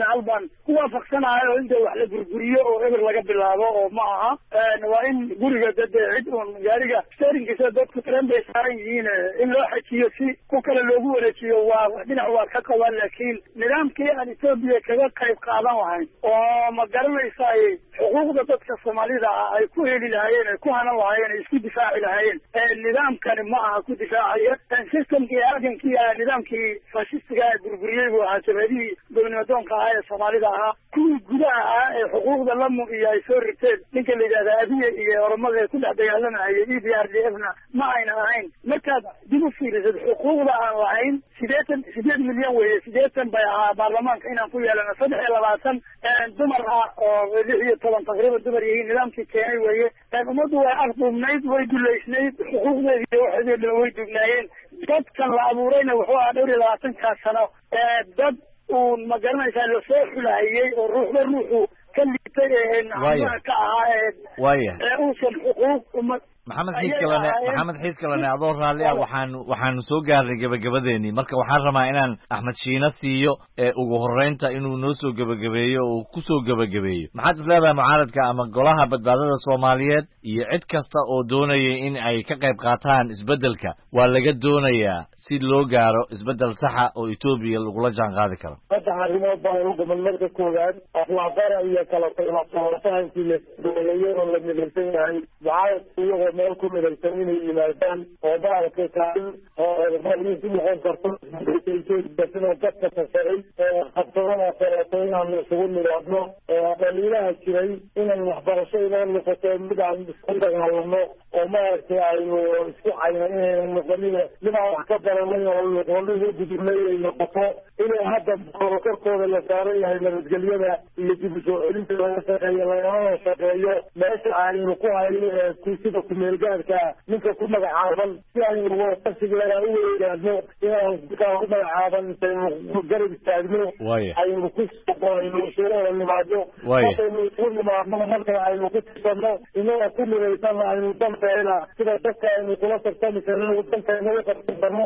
midna hal baan ku waafaqsanahay oo inta wax la burburiyo oo eber laga bilaabo oo ma aha waa in guriga dad cid uun gaariga steerinkiisa dadku tren bay saaran yihiin in loo xajiyo si ku kale loogu wareejiyo waa dhinac waa ka qabaan laakiin nidaamkii aan etoobiya kaga qayb qaadan lahayn oo ma garanaysaa xuquuqda dadka soomaalida ah ay ku heli lahaayeen ay ku hanan lahaayeen ay isku difaaci lahaayeen nidaamkani ma aha ku difaacaya systemkii halgankii nidaamkii fashistiga ee burburiyey buu ahaa jabhadihii gobonimadoonka ahaa ee soomaalida ahaa kuwii gudaha ah ee xuquuqda lamu iyo ay soo riteen ninka la yidhahda abiye iyo oromada ee ku dhex dagaalamahaya e b r d f na ma ayna ahayn markaad dib u fiirisad xuquuqda aan lahayn sideetan sideed milyan weeye sideetan bay ahaa baarlamaanka inaan ku yeelano saddex iyo labaatan dumar ah oo lix iyo toban taqriiban dumar yihiin nidaamkii keenay weeye ummaddu way afduubnayd way duleysnayd xuquuqdeedi iyo waxeedii dhan way dugnaayeen dadkan la abuurayna wuxuu ahaa dhowr iyo labaatankaa sano dad uun ma garanaysaa lasoo xulahayey oo ruuxba ruuxu ka liitay ee nacamaha ka ahaa ee uusan xuquuq ummad maxamed xiiskalane maxamed xiiskalane adoo raalli ah waxaan waxaanu soo gaarnay gebagabadeennii marka waxaan rabaa inaan axmed shiina siiyo ee ugu horreynta inuu noo soo gebagabeeyo oo ku soo gebagabeeyo maxaad is leedahay mucaaradka ama golaha badbaadada soomaaliyeed iyo cid kasta oo doonaya in ay ka qayb qaataan isbeddelka waa laga doonayaa si loo gaaro isbeddel saxa oo etoobiya lagula jaan qaadi karo saddex arrimood baan u gaban marka koowaad aflaaqara iyo kala fahantii la doonayay oo la midaysan yahay mucaaradka iyagoo meel ku midaysan inay yimaadaan oo maaragtay kaalin ku noqon karto sidoo dadka sasaray qabsadada kaleeto inaanu isugu nilaadno dhaliilaha jiray inay waxbarasho inoo noqoto mid aan isku dagaalano oo maaragtay aynu isku cayna inayna noqonin midaan wax ka baranay oo noqonin gudubnay ay noqoto inay hadda korokorkooda la saaran yahay nabadgelyada iyo dib u soo celinta laga shaqeeyo lagamana shaqeeyo meesha aynu ku hayno sida kumeelgaadka ninka ku magacaaban si aynu qasigeeda u weeraadno inaan ninkaa ku magacaaban intaynu garab istaagno aynu ku aynu shuruuda nimaadno markaynu isugu nimaadno marka aynu ku tirsanno inaga ku midaysanna aynu danteena sida dadka aynu kula tartami karno danteena u qabsan karno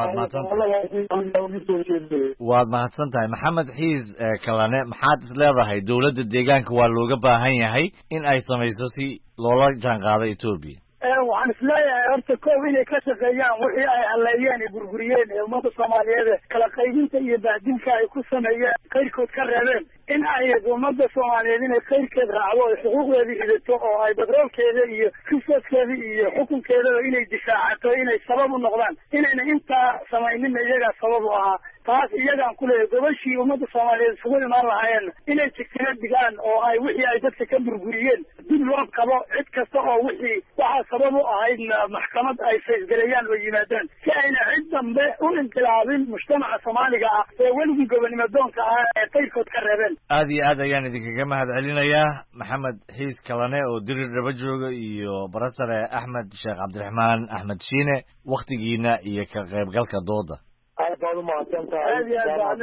waad mahadsan tahay maxamed xiis kalane maxaad is leedahay dowladda deegaanka waa looga baahan yahay in ay samayso si loola jaan qaado etoobiya waxaan isleeyahay horta koob inay ka shaqeeyaan wixii ay haleeyeen ee burburiyeen ee ummadda soomaaliyeed kala qaybinta iyo bahdilka ay ku sameeyeen kayrkood ka reebeen in ay ummadda soomaaliyeed inay kayrkeed raacdo ay xuquuqdeedii ridato oo ay badroolkeeda iyo risooskeeda iyo xukunkeedaba inay difaacato inay sabab u noqdaan inayna intaa samayninna iyagaa sabab u ahaa taas iyagaan ku leeyahay gobashii ummadda soomaaliyeed isugu imaan lahaayeen inay jigtira dhigaan oo ay wixii ay dadka ka burburiyeen dib loo qabo cid kasta oo wixii waxaa sabab u ahaydna maxkamad ay faysgareeyaan oo yimaadaan si ayna cid dambe u inqilaabin mujtamaca soomaaliga ah ee weligii gobonimadoonka ah ee kayrkood ka reebeen aad iyo aad ayaan idinkaga mahad celinayaa maxamed xiis kalane oo dirir dhaba jooga iyo barasare axmed sheekh cabdiraxmaan axmed shiine wakhtigiina iyo ka qaybgalka dooda aad baad umahadsan tahay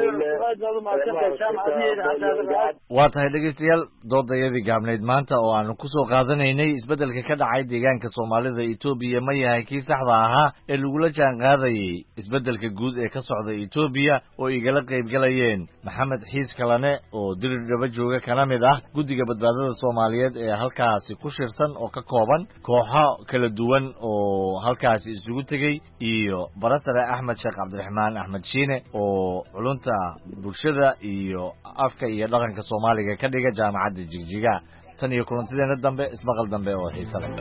waa tahay dhegeystayaal doodayadii gaabnayd maanta oo aanu kusoo qaadanaynay isbeddelka ka dhacay deegaanka soomaalida etoobiya ma yahay kii saxda ahaa ee lagula jaan qaadayay isbeddelka guud ee ka socda etoobiya oo igala qaybgalayeen maxamed xiis kalane oo dirir dhaba jooga kana mid ah guddiga badbaadada soomaaliyeed ee halkaasi ku shirsan oo ka kooban kooxo kala duwan oo halkaasi isugu tegey iyo barasare axmed sheekh cabdiraxmaan axmed shiine oo culunta bulshada iyo afka iyo dhaqanka soomaaliga ka dhiga jaamacadda jigjiga tan iyo kulantideena dambe ismaqal dambe oo xiise leh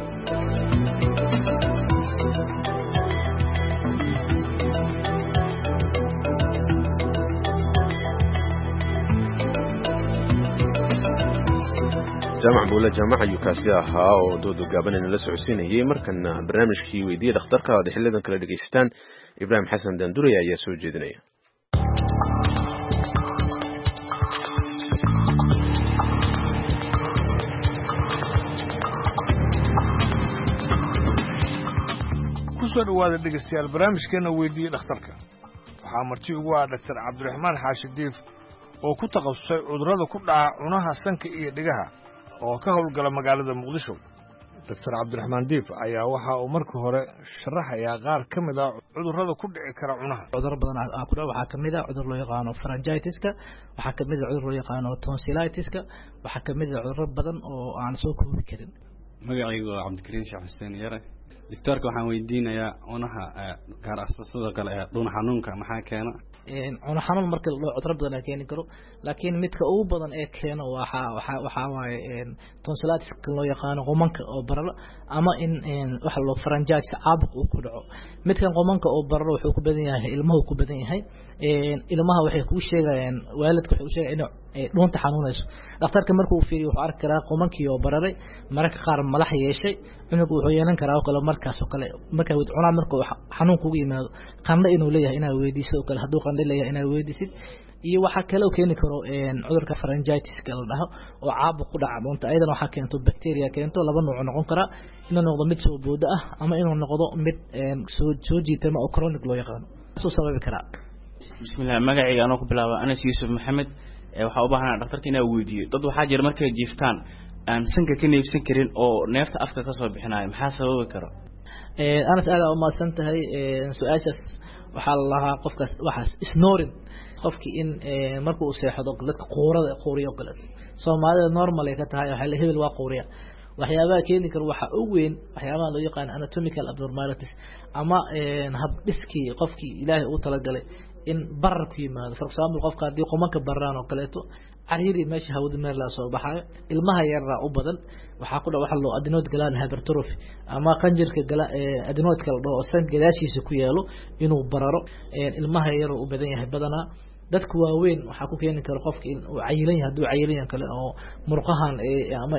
jaamac buule jaamac ayuu kaasi ahaa oo doodo gaabanayna la socodsiinayay markana barnaamijkii weydiiya dhakhtarka aad xiliyadan kala dhegaysataan ibraahim xasan daandurey ayaa soo jeedinaya kusoo dhawaada dhegaystayaal barnaamijkeena weydiiye dhakhtarka waxaa marti ugu ah dhaktar cabdiraxmaan xaashi diif oo ku takhasusay cudurrada ku dhaca cunaha sanka iyo dhigaha oo ka howlgala magaalada muqdisho doctor cabdiraxmaan diif ayaa waxa uu marka hore sharaxayaa qaar ka mid ah cudurrada ku dhici kara cunaha cudurro badan aa ku dhaca waxaa ka mid ah cudur loo yaqaano pharyngitis-ka waxaa ka mid ah cudur loo yaqaano tonsillitis-ka waxaa ka mid ah cudurro badan oo aan soo koobi karin magacaygu waa cabdikariim sheekh xuseen yare doctorka waxaan weydiinayaa cunaha gaar ah sidoo kale ee dhuun xanuunka maxaa keena cuno xanuun marka loo cudurro badan ay keeni karo laakiin midka ugu badan ee keeno waxa waxa waxa waaye tonsillitis loo yaqaano qomanka oo bararo ama in waxa loo pharyngitis caabuq uu ku dhaco midkan qomanka oo bararo wuxuu ku badan yahay ilmaha ku badan yahay ilmaha waxay ku sheegayaan waalidku wuxuu sheegay in dhuunta xanuunayso dhakhtarka markuu uu fiiriyo wuxuu arki karaa qomankii oo bararay mararka qaar malax yeeshay cunugu wuxuu yeelan karaa oo kale markaas oo kale marka uu cunaa marka xanuun kugu yimaado qandho inuu leeyahay inaa weydiiso oo kale hadduu qandho leeyahay inaa weydiisid iyo waxa kale oo keeni karo cudurka pharyngitis-ka la dhaho oo caabuq ku dhaca dhuunta ayadana waxaa keento bacteria keento laba nooc noqon kara inuu noqdo mid soo booda ah ama inuu noqdo mid soo soo jiitama oo chronic loo yaqaano soo sababi kara bismillaah magacayga anoo ku bilaabo Anas Yuusuf Maxamed waxa u baahnaa dhakhtarka inaa weydiiyo dad waxaa jira markay jiiftaan aan sanka ka neefsan karin oo neefta afka ka soo bixinayo maxaa sababi karo ee Anas aad u maasan tahay su'aashaas waxa la lahaa qofkaas waxaas snoring qofkii in markuu uu seexdo dadka qoorada qooriyo kale Soomaalida normal ay ka tahay waxa la hebel waa qooriya waxyaabaha keeni karo waxa ugu weyn waxyaabaha loo yaqaan anatomical abnormalities ama hab dhiskii qofkii Ilaahay uu tala galay in barar ku yimaado for example qofka hadii qomanka baraan oo kaleeto cariiri meesha hawada meel la soo baxay ilmaha yar u badan waxa ku dhaw waxa loo adenoid gland hypertrophy ama qanjirka gala adenoid kala dhoo san gadaashiisa ku yaalo inuu bararo ilmaha yar u badan yahay badana dadku waaweyn waxa ku keeni karo qofka in uu cayilan yahay haduu cayilan kale oo murqahan ama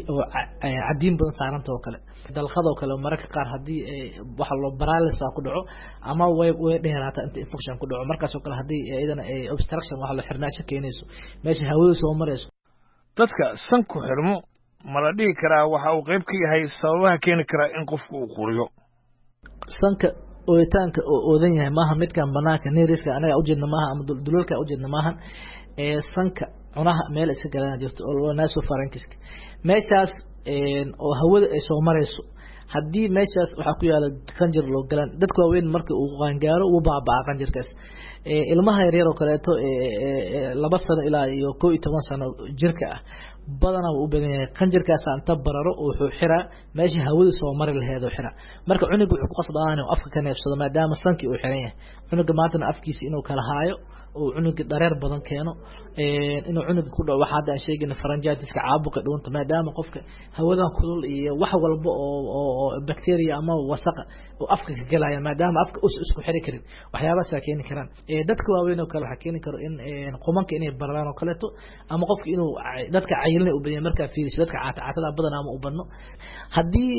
cadiin badan saaranta oo kale dalqado kale mararka qaar hadii waxa loo paralysis ku dhaco ama way way dheeraata inta infection ku dhaco markaas oo kale hadii ayadana ay obstruction waxa la xirnaasho keenayso meesha hawada soo marayso dadka sanku xirmo ma la dhihi karaa waxa uu qayb ka yahay sababaha keeni kara in qofku uu quriyo sanka oitaanka oo oodan yahay maaha midkan banaanka neeriska anaga u jeedna maaha ama dulalka u jeedna maaha ee sanka cunaha meel iska galaan jirto oo loo naaso pharyngiska meeshaas oo hawada ay soo marayso hadii meeshaas waxa ku yaala qanjir loo galan dadku waaweyn markii uu qaangaaro uu baabaa qanjirkaas ee ilmaha yar yar oo kaleeto ee laba sano ilaa iyo koob iyo toban sano jirka ah badana uu badan yahay qanjirkaas anta bararo oo wuxuu xiraa meesha hawada soo mari lahayd oo xira marka cunugu wuxuu ku qasbanaanay inuu afka ka neefsado maadaama sanki uu xiran yahay cunuga maantana afkiisa inuu kala haayo oo cunuga dareer badan keeno ee inuu cunuga ku dhaw waxa hadda aan sheegin pharyngitis-ka caabuqa dhuunta maadaama qofka hawadan kulul iyo wax walba oo oo bacteria ama wasaqa oo afka ka galaya maadaama afka uu isku xiri karin waxyaabahaas ay keeni karaan ee dadka waaweyn oo kale waxa keeni karo in qomanka inay bararaan oo kaleeto ama qofka inuu dadka cayilna u badan marka fiiriso dadka caatada badan ama u badno hadii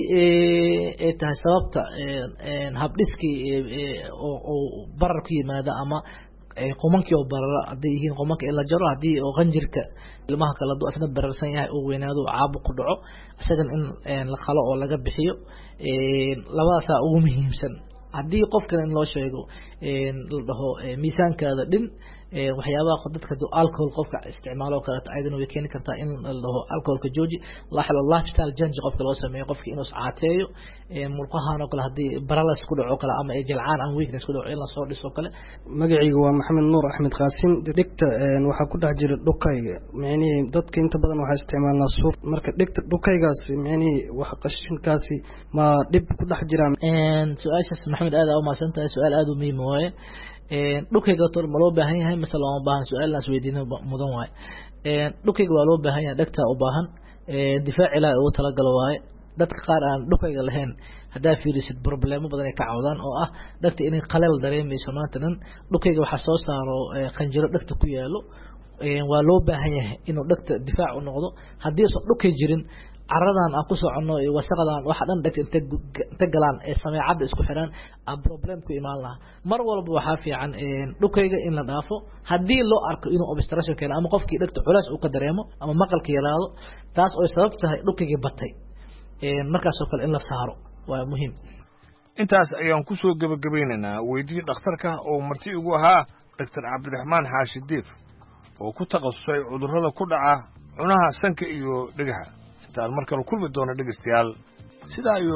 ee tahay sababta ee hab dhiski oo oo barar ku yimaada ama qomankii oo barara hadii yihiin qomanka ila jaro hadii oo qanjirka ilmaha kala duwan asna bararsan yahay oo weynaado caabuq ku dhaco asagan in la qalo oo laga bixiyo ee labadaas ugu muhiimsan hadii qofka in loo sheego ee la dhaho miisaankaada dhin ee waxyaabaha dadka alcohol qofka isticmaalo kale ayadana way keeni kartaa in la dhaho alcoholka jooji la xalo lifestyle change qofka loo sameeyo qofka inuu saacateeyo ee murqahan oo kale hadii paralysis ku dhaco kale ama jalcaan aan weakness ku dhaco in la soo dhiso kale magacaygu waa Maxamed Nuur Axmed Qaasim dhigta waxa ku dhex jira dhukayga macnaheedu dadka inta badan waxa isticmaalna suuq marka dhigta dhukaygaas macnaheedu wax qashinkaasi ma dib ku dhex jiraan een su'aashaas Maxamed aad u maasantahay su'aal aad u muhiim waaye ee dhukayga tor ma loo baahan yahay mise loo baahan su'aalaas weydiina mudan waaye ee dhukayga waa loo baahan yahay dhagta u baahan ee difaac ilaa uu tala galo waaye dadka qaar aan dhukayga lahayn hadaa fiirisid problemo badan ay ka cawdaan oo ah dadka inay qalal dareemayso maantan dhukayga waxa soo saaro qanjiro dhagta ku yaalo ee waa loo baahan yahay inuu dhagta difaac u noqdo hadii soo dhukay jirin caradan aan ku socono iyo wasaqadan waxa dhan dhagta inta inta galaan ee sameecada isku xiraan a problem ku imaan laha mar walba waxa fiican ee dhukayga in la dhaafo hadii loo arko inuu obstruction keeno ama qofkii dhagta culays uu ka dareemo ama maqalka yaraado taas oo sabab tahay dhukayga batay ee markaas oo kale in la saaro waa muhiim intaas ayaan ku soo gabagabaynaynaa weydii dhakhtarka oo marti ugu ahaa Doctor Cabdiraxmaan Xaashi Diif oo ku takhasusay cudurrada ku dhaca cunaha sanka iyo dhagaha intaan markale kulmi doono dhageystayaal sidaa iyo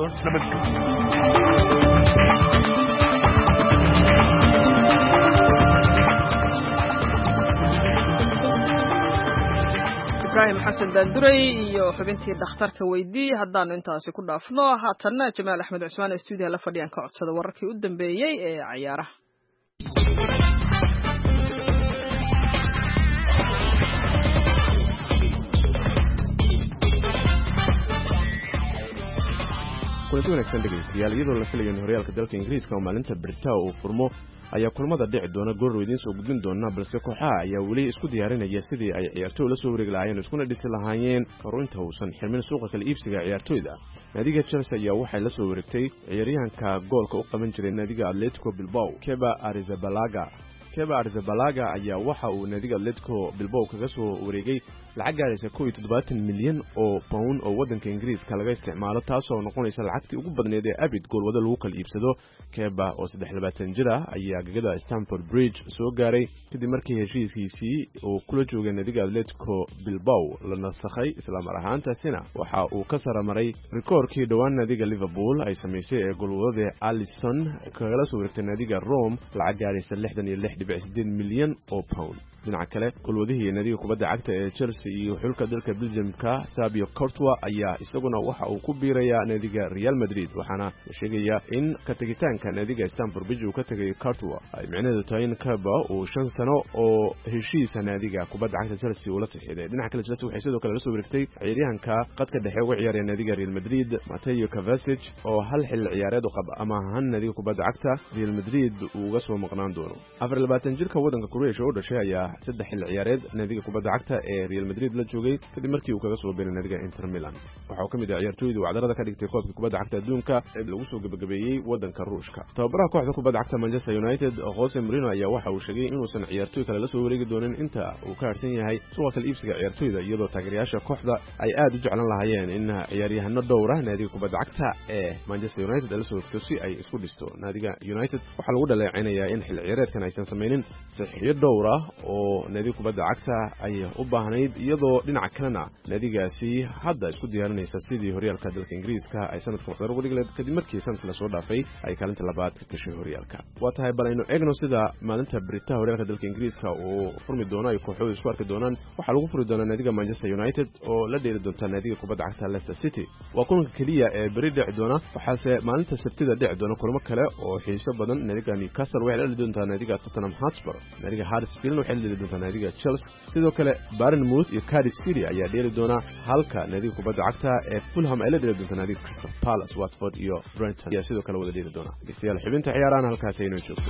ibrahim xasan daanduray iyo xubintii dhakhtarka weydii haddaanu intaasi ku dhaafno haatanna jamaal axmed cusmaan ee stuudiyaha la fadhiyaan ka codsada wararkii u dambeeyey ee cayaaraha kulanti wanaagsan dhegaystayaal iyadoo la filayo in horyaalka dalka ingiriiska oo maalinta Britain uu furmo ayaa kulmada dhici doona goor idiin soo gudbin doona balse kooxaha ayaa weli isku diyaarinaya sidii ay ciyaartooy la soo wareegi lahaayeen iskuna dhisi lahaayeen korunta uusan xirmin suuqa kala iibsiga ciyaartooyda naadiga Chelsea ayaa waxay la soo wareegtay ciyaaryahanka goolka u qaban jiray naadiga Atletico Bilbao Kepa Arrizabalaga Kepa Arrizabalaga ayaa waxa uu naadiga Atletico Bilbao kaga soo wareegay lacag gaaraysa kow iyo toddobaatan milyan oo pound oo wadanka Ingiriiska laga isticmaalo taas oo noqonaysa lacagtii ugu badneed ee abid goolwada lagu kala iibsado Kepa oo saddex iyo labaatan jir ah ayaa gagada Stamford Bridge soo gaaray kadib markii heshiiskiisii uu kula joogay naadiga Atletico Bilbao la nasakhay isla mar ahaantaasina waxa uu ka saramaray rikoorkii dhawaan naadiga Liverpool ay sameysay ee goolwadada Alisson kaga soo wareegtay naadiga Rome lacag gaaraysa lixdan iyo lix dhibic siddeed milyan oo pound dhinaca kale goolwadihii naadiga kubadda cagta ee Chelsea iyo xulka dalka Belgiumka Thibaut Courtois ayaa isaguna waxa uu ku biirayaa naadiga Real Madrid waxaana la sheegayaa in ka tagitaanka naadiga Stamford Bridge uu ka tagay Courtois ay macnaheedu tahay in Kepa uu shan sano oo heshiisa naadiga kubadda cagta Chelsea uu la saxiixday dhinaca kale Chelsea waxay sidoo kale la soo wareegtay ciyaaryahanka qadka dhexe uga ciyaaraya naadiga Real Madrid Mateo Kovacic oo hal xil ciyaareed qab ama ahaan naadiga kubadda cagta Real Madrid uu uga soo maqnaan doono afar iyo labaatan jirka wadanka Croatia oo dhashay ayaa saddex xil ciyaareed naadiga kubadda cagta ee Real Madrid la joogay kadib markii uu kaga soo biiray naadiga Inter Milan waxa uu kamid ah ciyaartooyda wacdarada ka dhigtay koobka kubadda cagta adduunka ee lagu soo gabagabeeyay wadanka Ruushka tababaraha kooxda kubadda cagta Manchester United Jose Mourinho ayaa waxa uu sheegay inuusan ciyaartooy kale la soo wareegi doonin inta uu ka harsan yahay suuqa kala iibsiga ciyaartooyda iyadoo taageerayaasha kooxda ay aad u jeclan lahaayeen in ciyaaryahanno dhowr ah naadiga kubadda cagta ee Manchester United la soo wareegto si ay isku dhisto naadiga United waxa lagu dhaleeceynaya in xil ciyaareedkan aysan sameeynin saxiix dhowr ah oo naadiga kubadda cagta ay u baahnayd iyadoo dhinaca kalena naadigaasi hadda isku diyaarinaysa sidii horyaalka dalka Ingiriiska ay sanadkan wax ugu dhigleed kadib markii sanadkii la soo dhaafay ay kaalinta labaad ka gashay horyaalka waa tahay bal aynu eegno sida maalinta Britain horyaalka dalka Ingiriiska uu furmi doono ay kooxdu isku arki doonaan waxa lagu furi doonaa naadiga Manchester United oo la dheeri doonta naadiga kubadda cagta Leicester City waa kulanka kaliya ee bari dhici doona waxaase maalinta Sabtida dhici doona kulamo kale oo xiiso badan naadiga Newcastle waxay la dheli doontaa naadiga Tottenham Hotspur naadiga Huddersfield waxay la dheli doontaa naadiga Chelsea sidoo kale Bournemouth iyo Cardiff City ayaa dheeli doona halka naadiga kubadda cagta ee Fulham ay la dheeli doontaa naadiga Crystal Palace Watford iyo Brighton ayaa sidoo kale wada dheeli doona dhegeystayaal xubinta ciyaaraha halkaas aynu joogto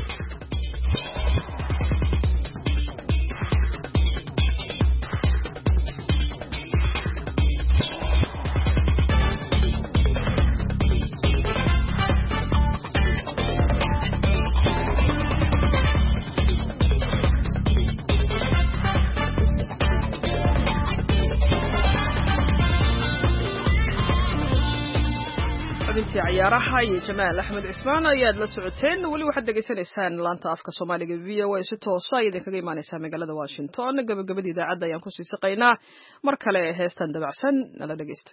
ciyaaraha iyo Jamaal Axmed Cusmaan ayaad la socoteen wali waxaad dhageysanaysaan laanta afka Soomaaliga V O A si toos ah idin kaga imaanaysa magaalada Washington gabagabadii idaacadda ayaan ku sii shaqeynaa mar kale heestan dabacsan nala dhageysta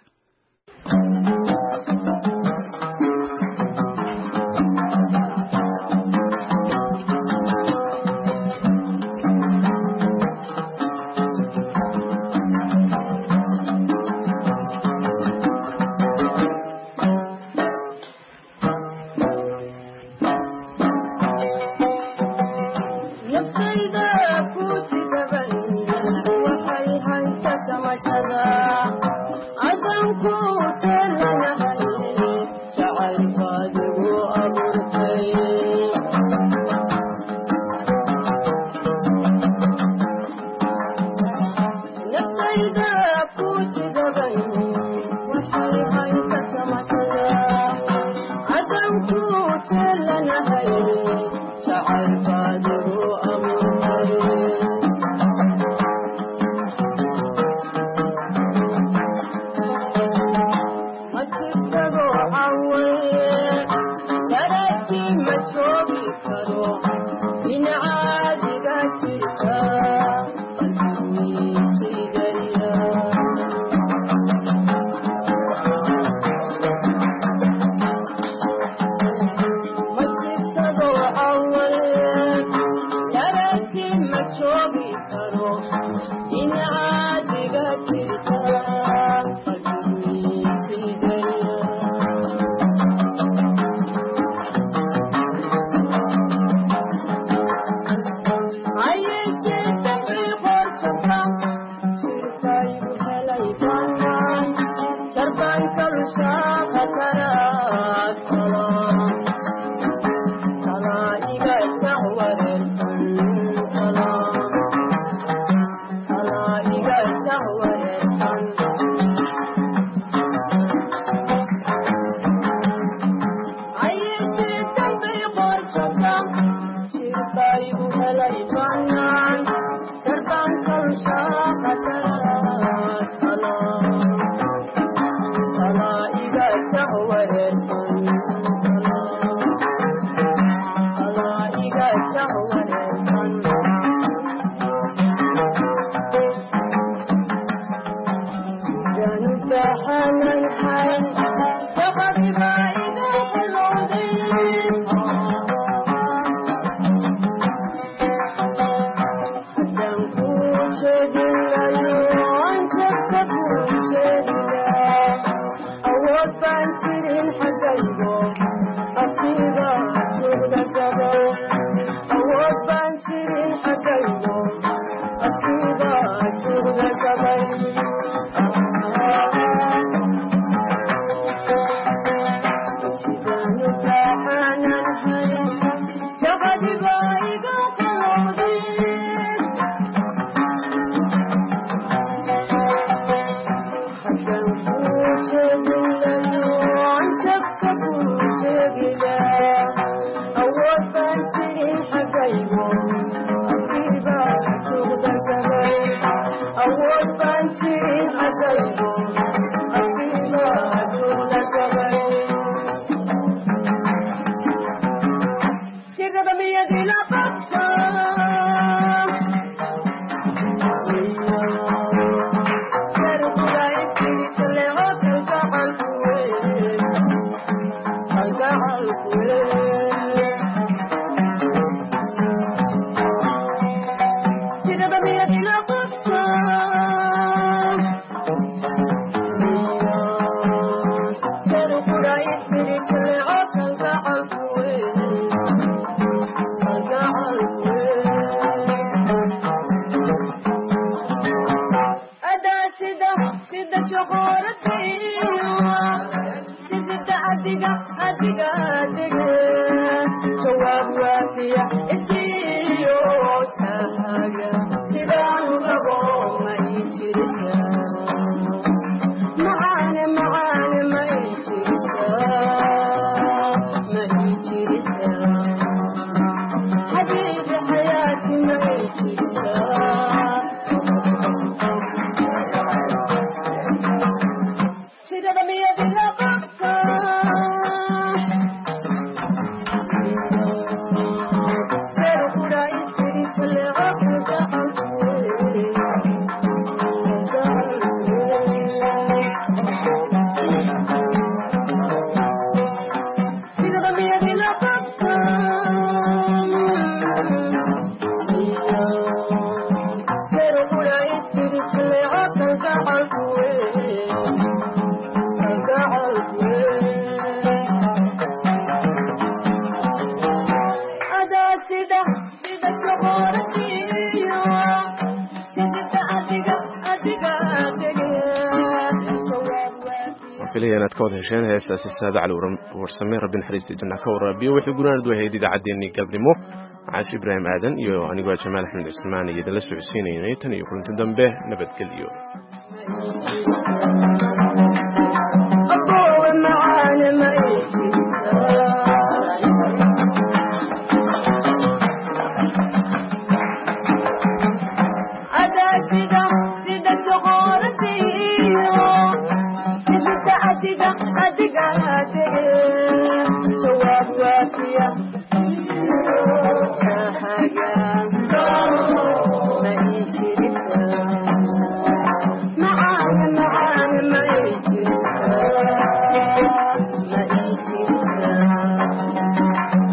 filayaan aad ka wada hesheen heestaasi saada cali warsame rabbi naxariista janna ka waraabiyo wixii gunaanad wahayd idaacaddeenii galabnimo caashi ibraahim aadan iyo anigoo jamaal axmed cismaan iyo idinla socodsiinaynay tan iyo kulanti dambe nabadgelyo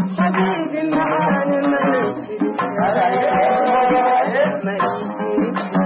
Thank you.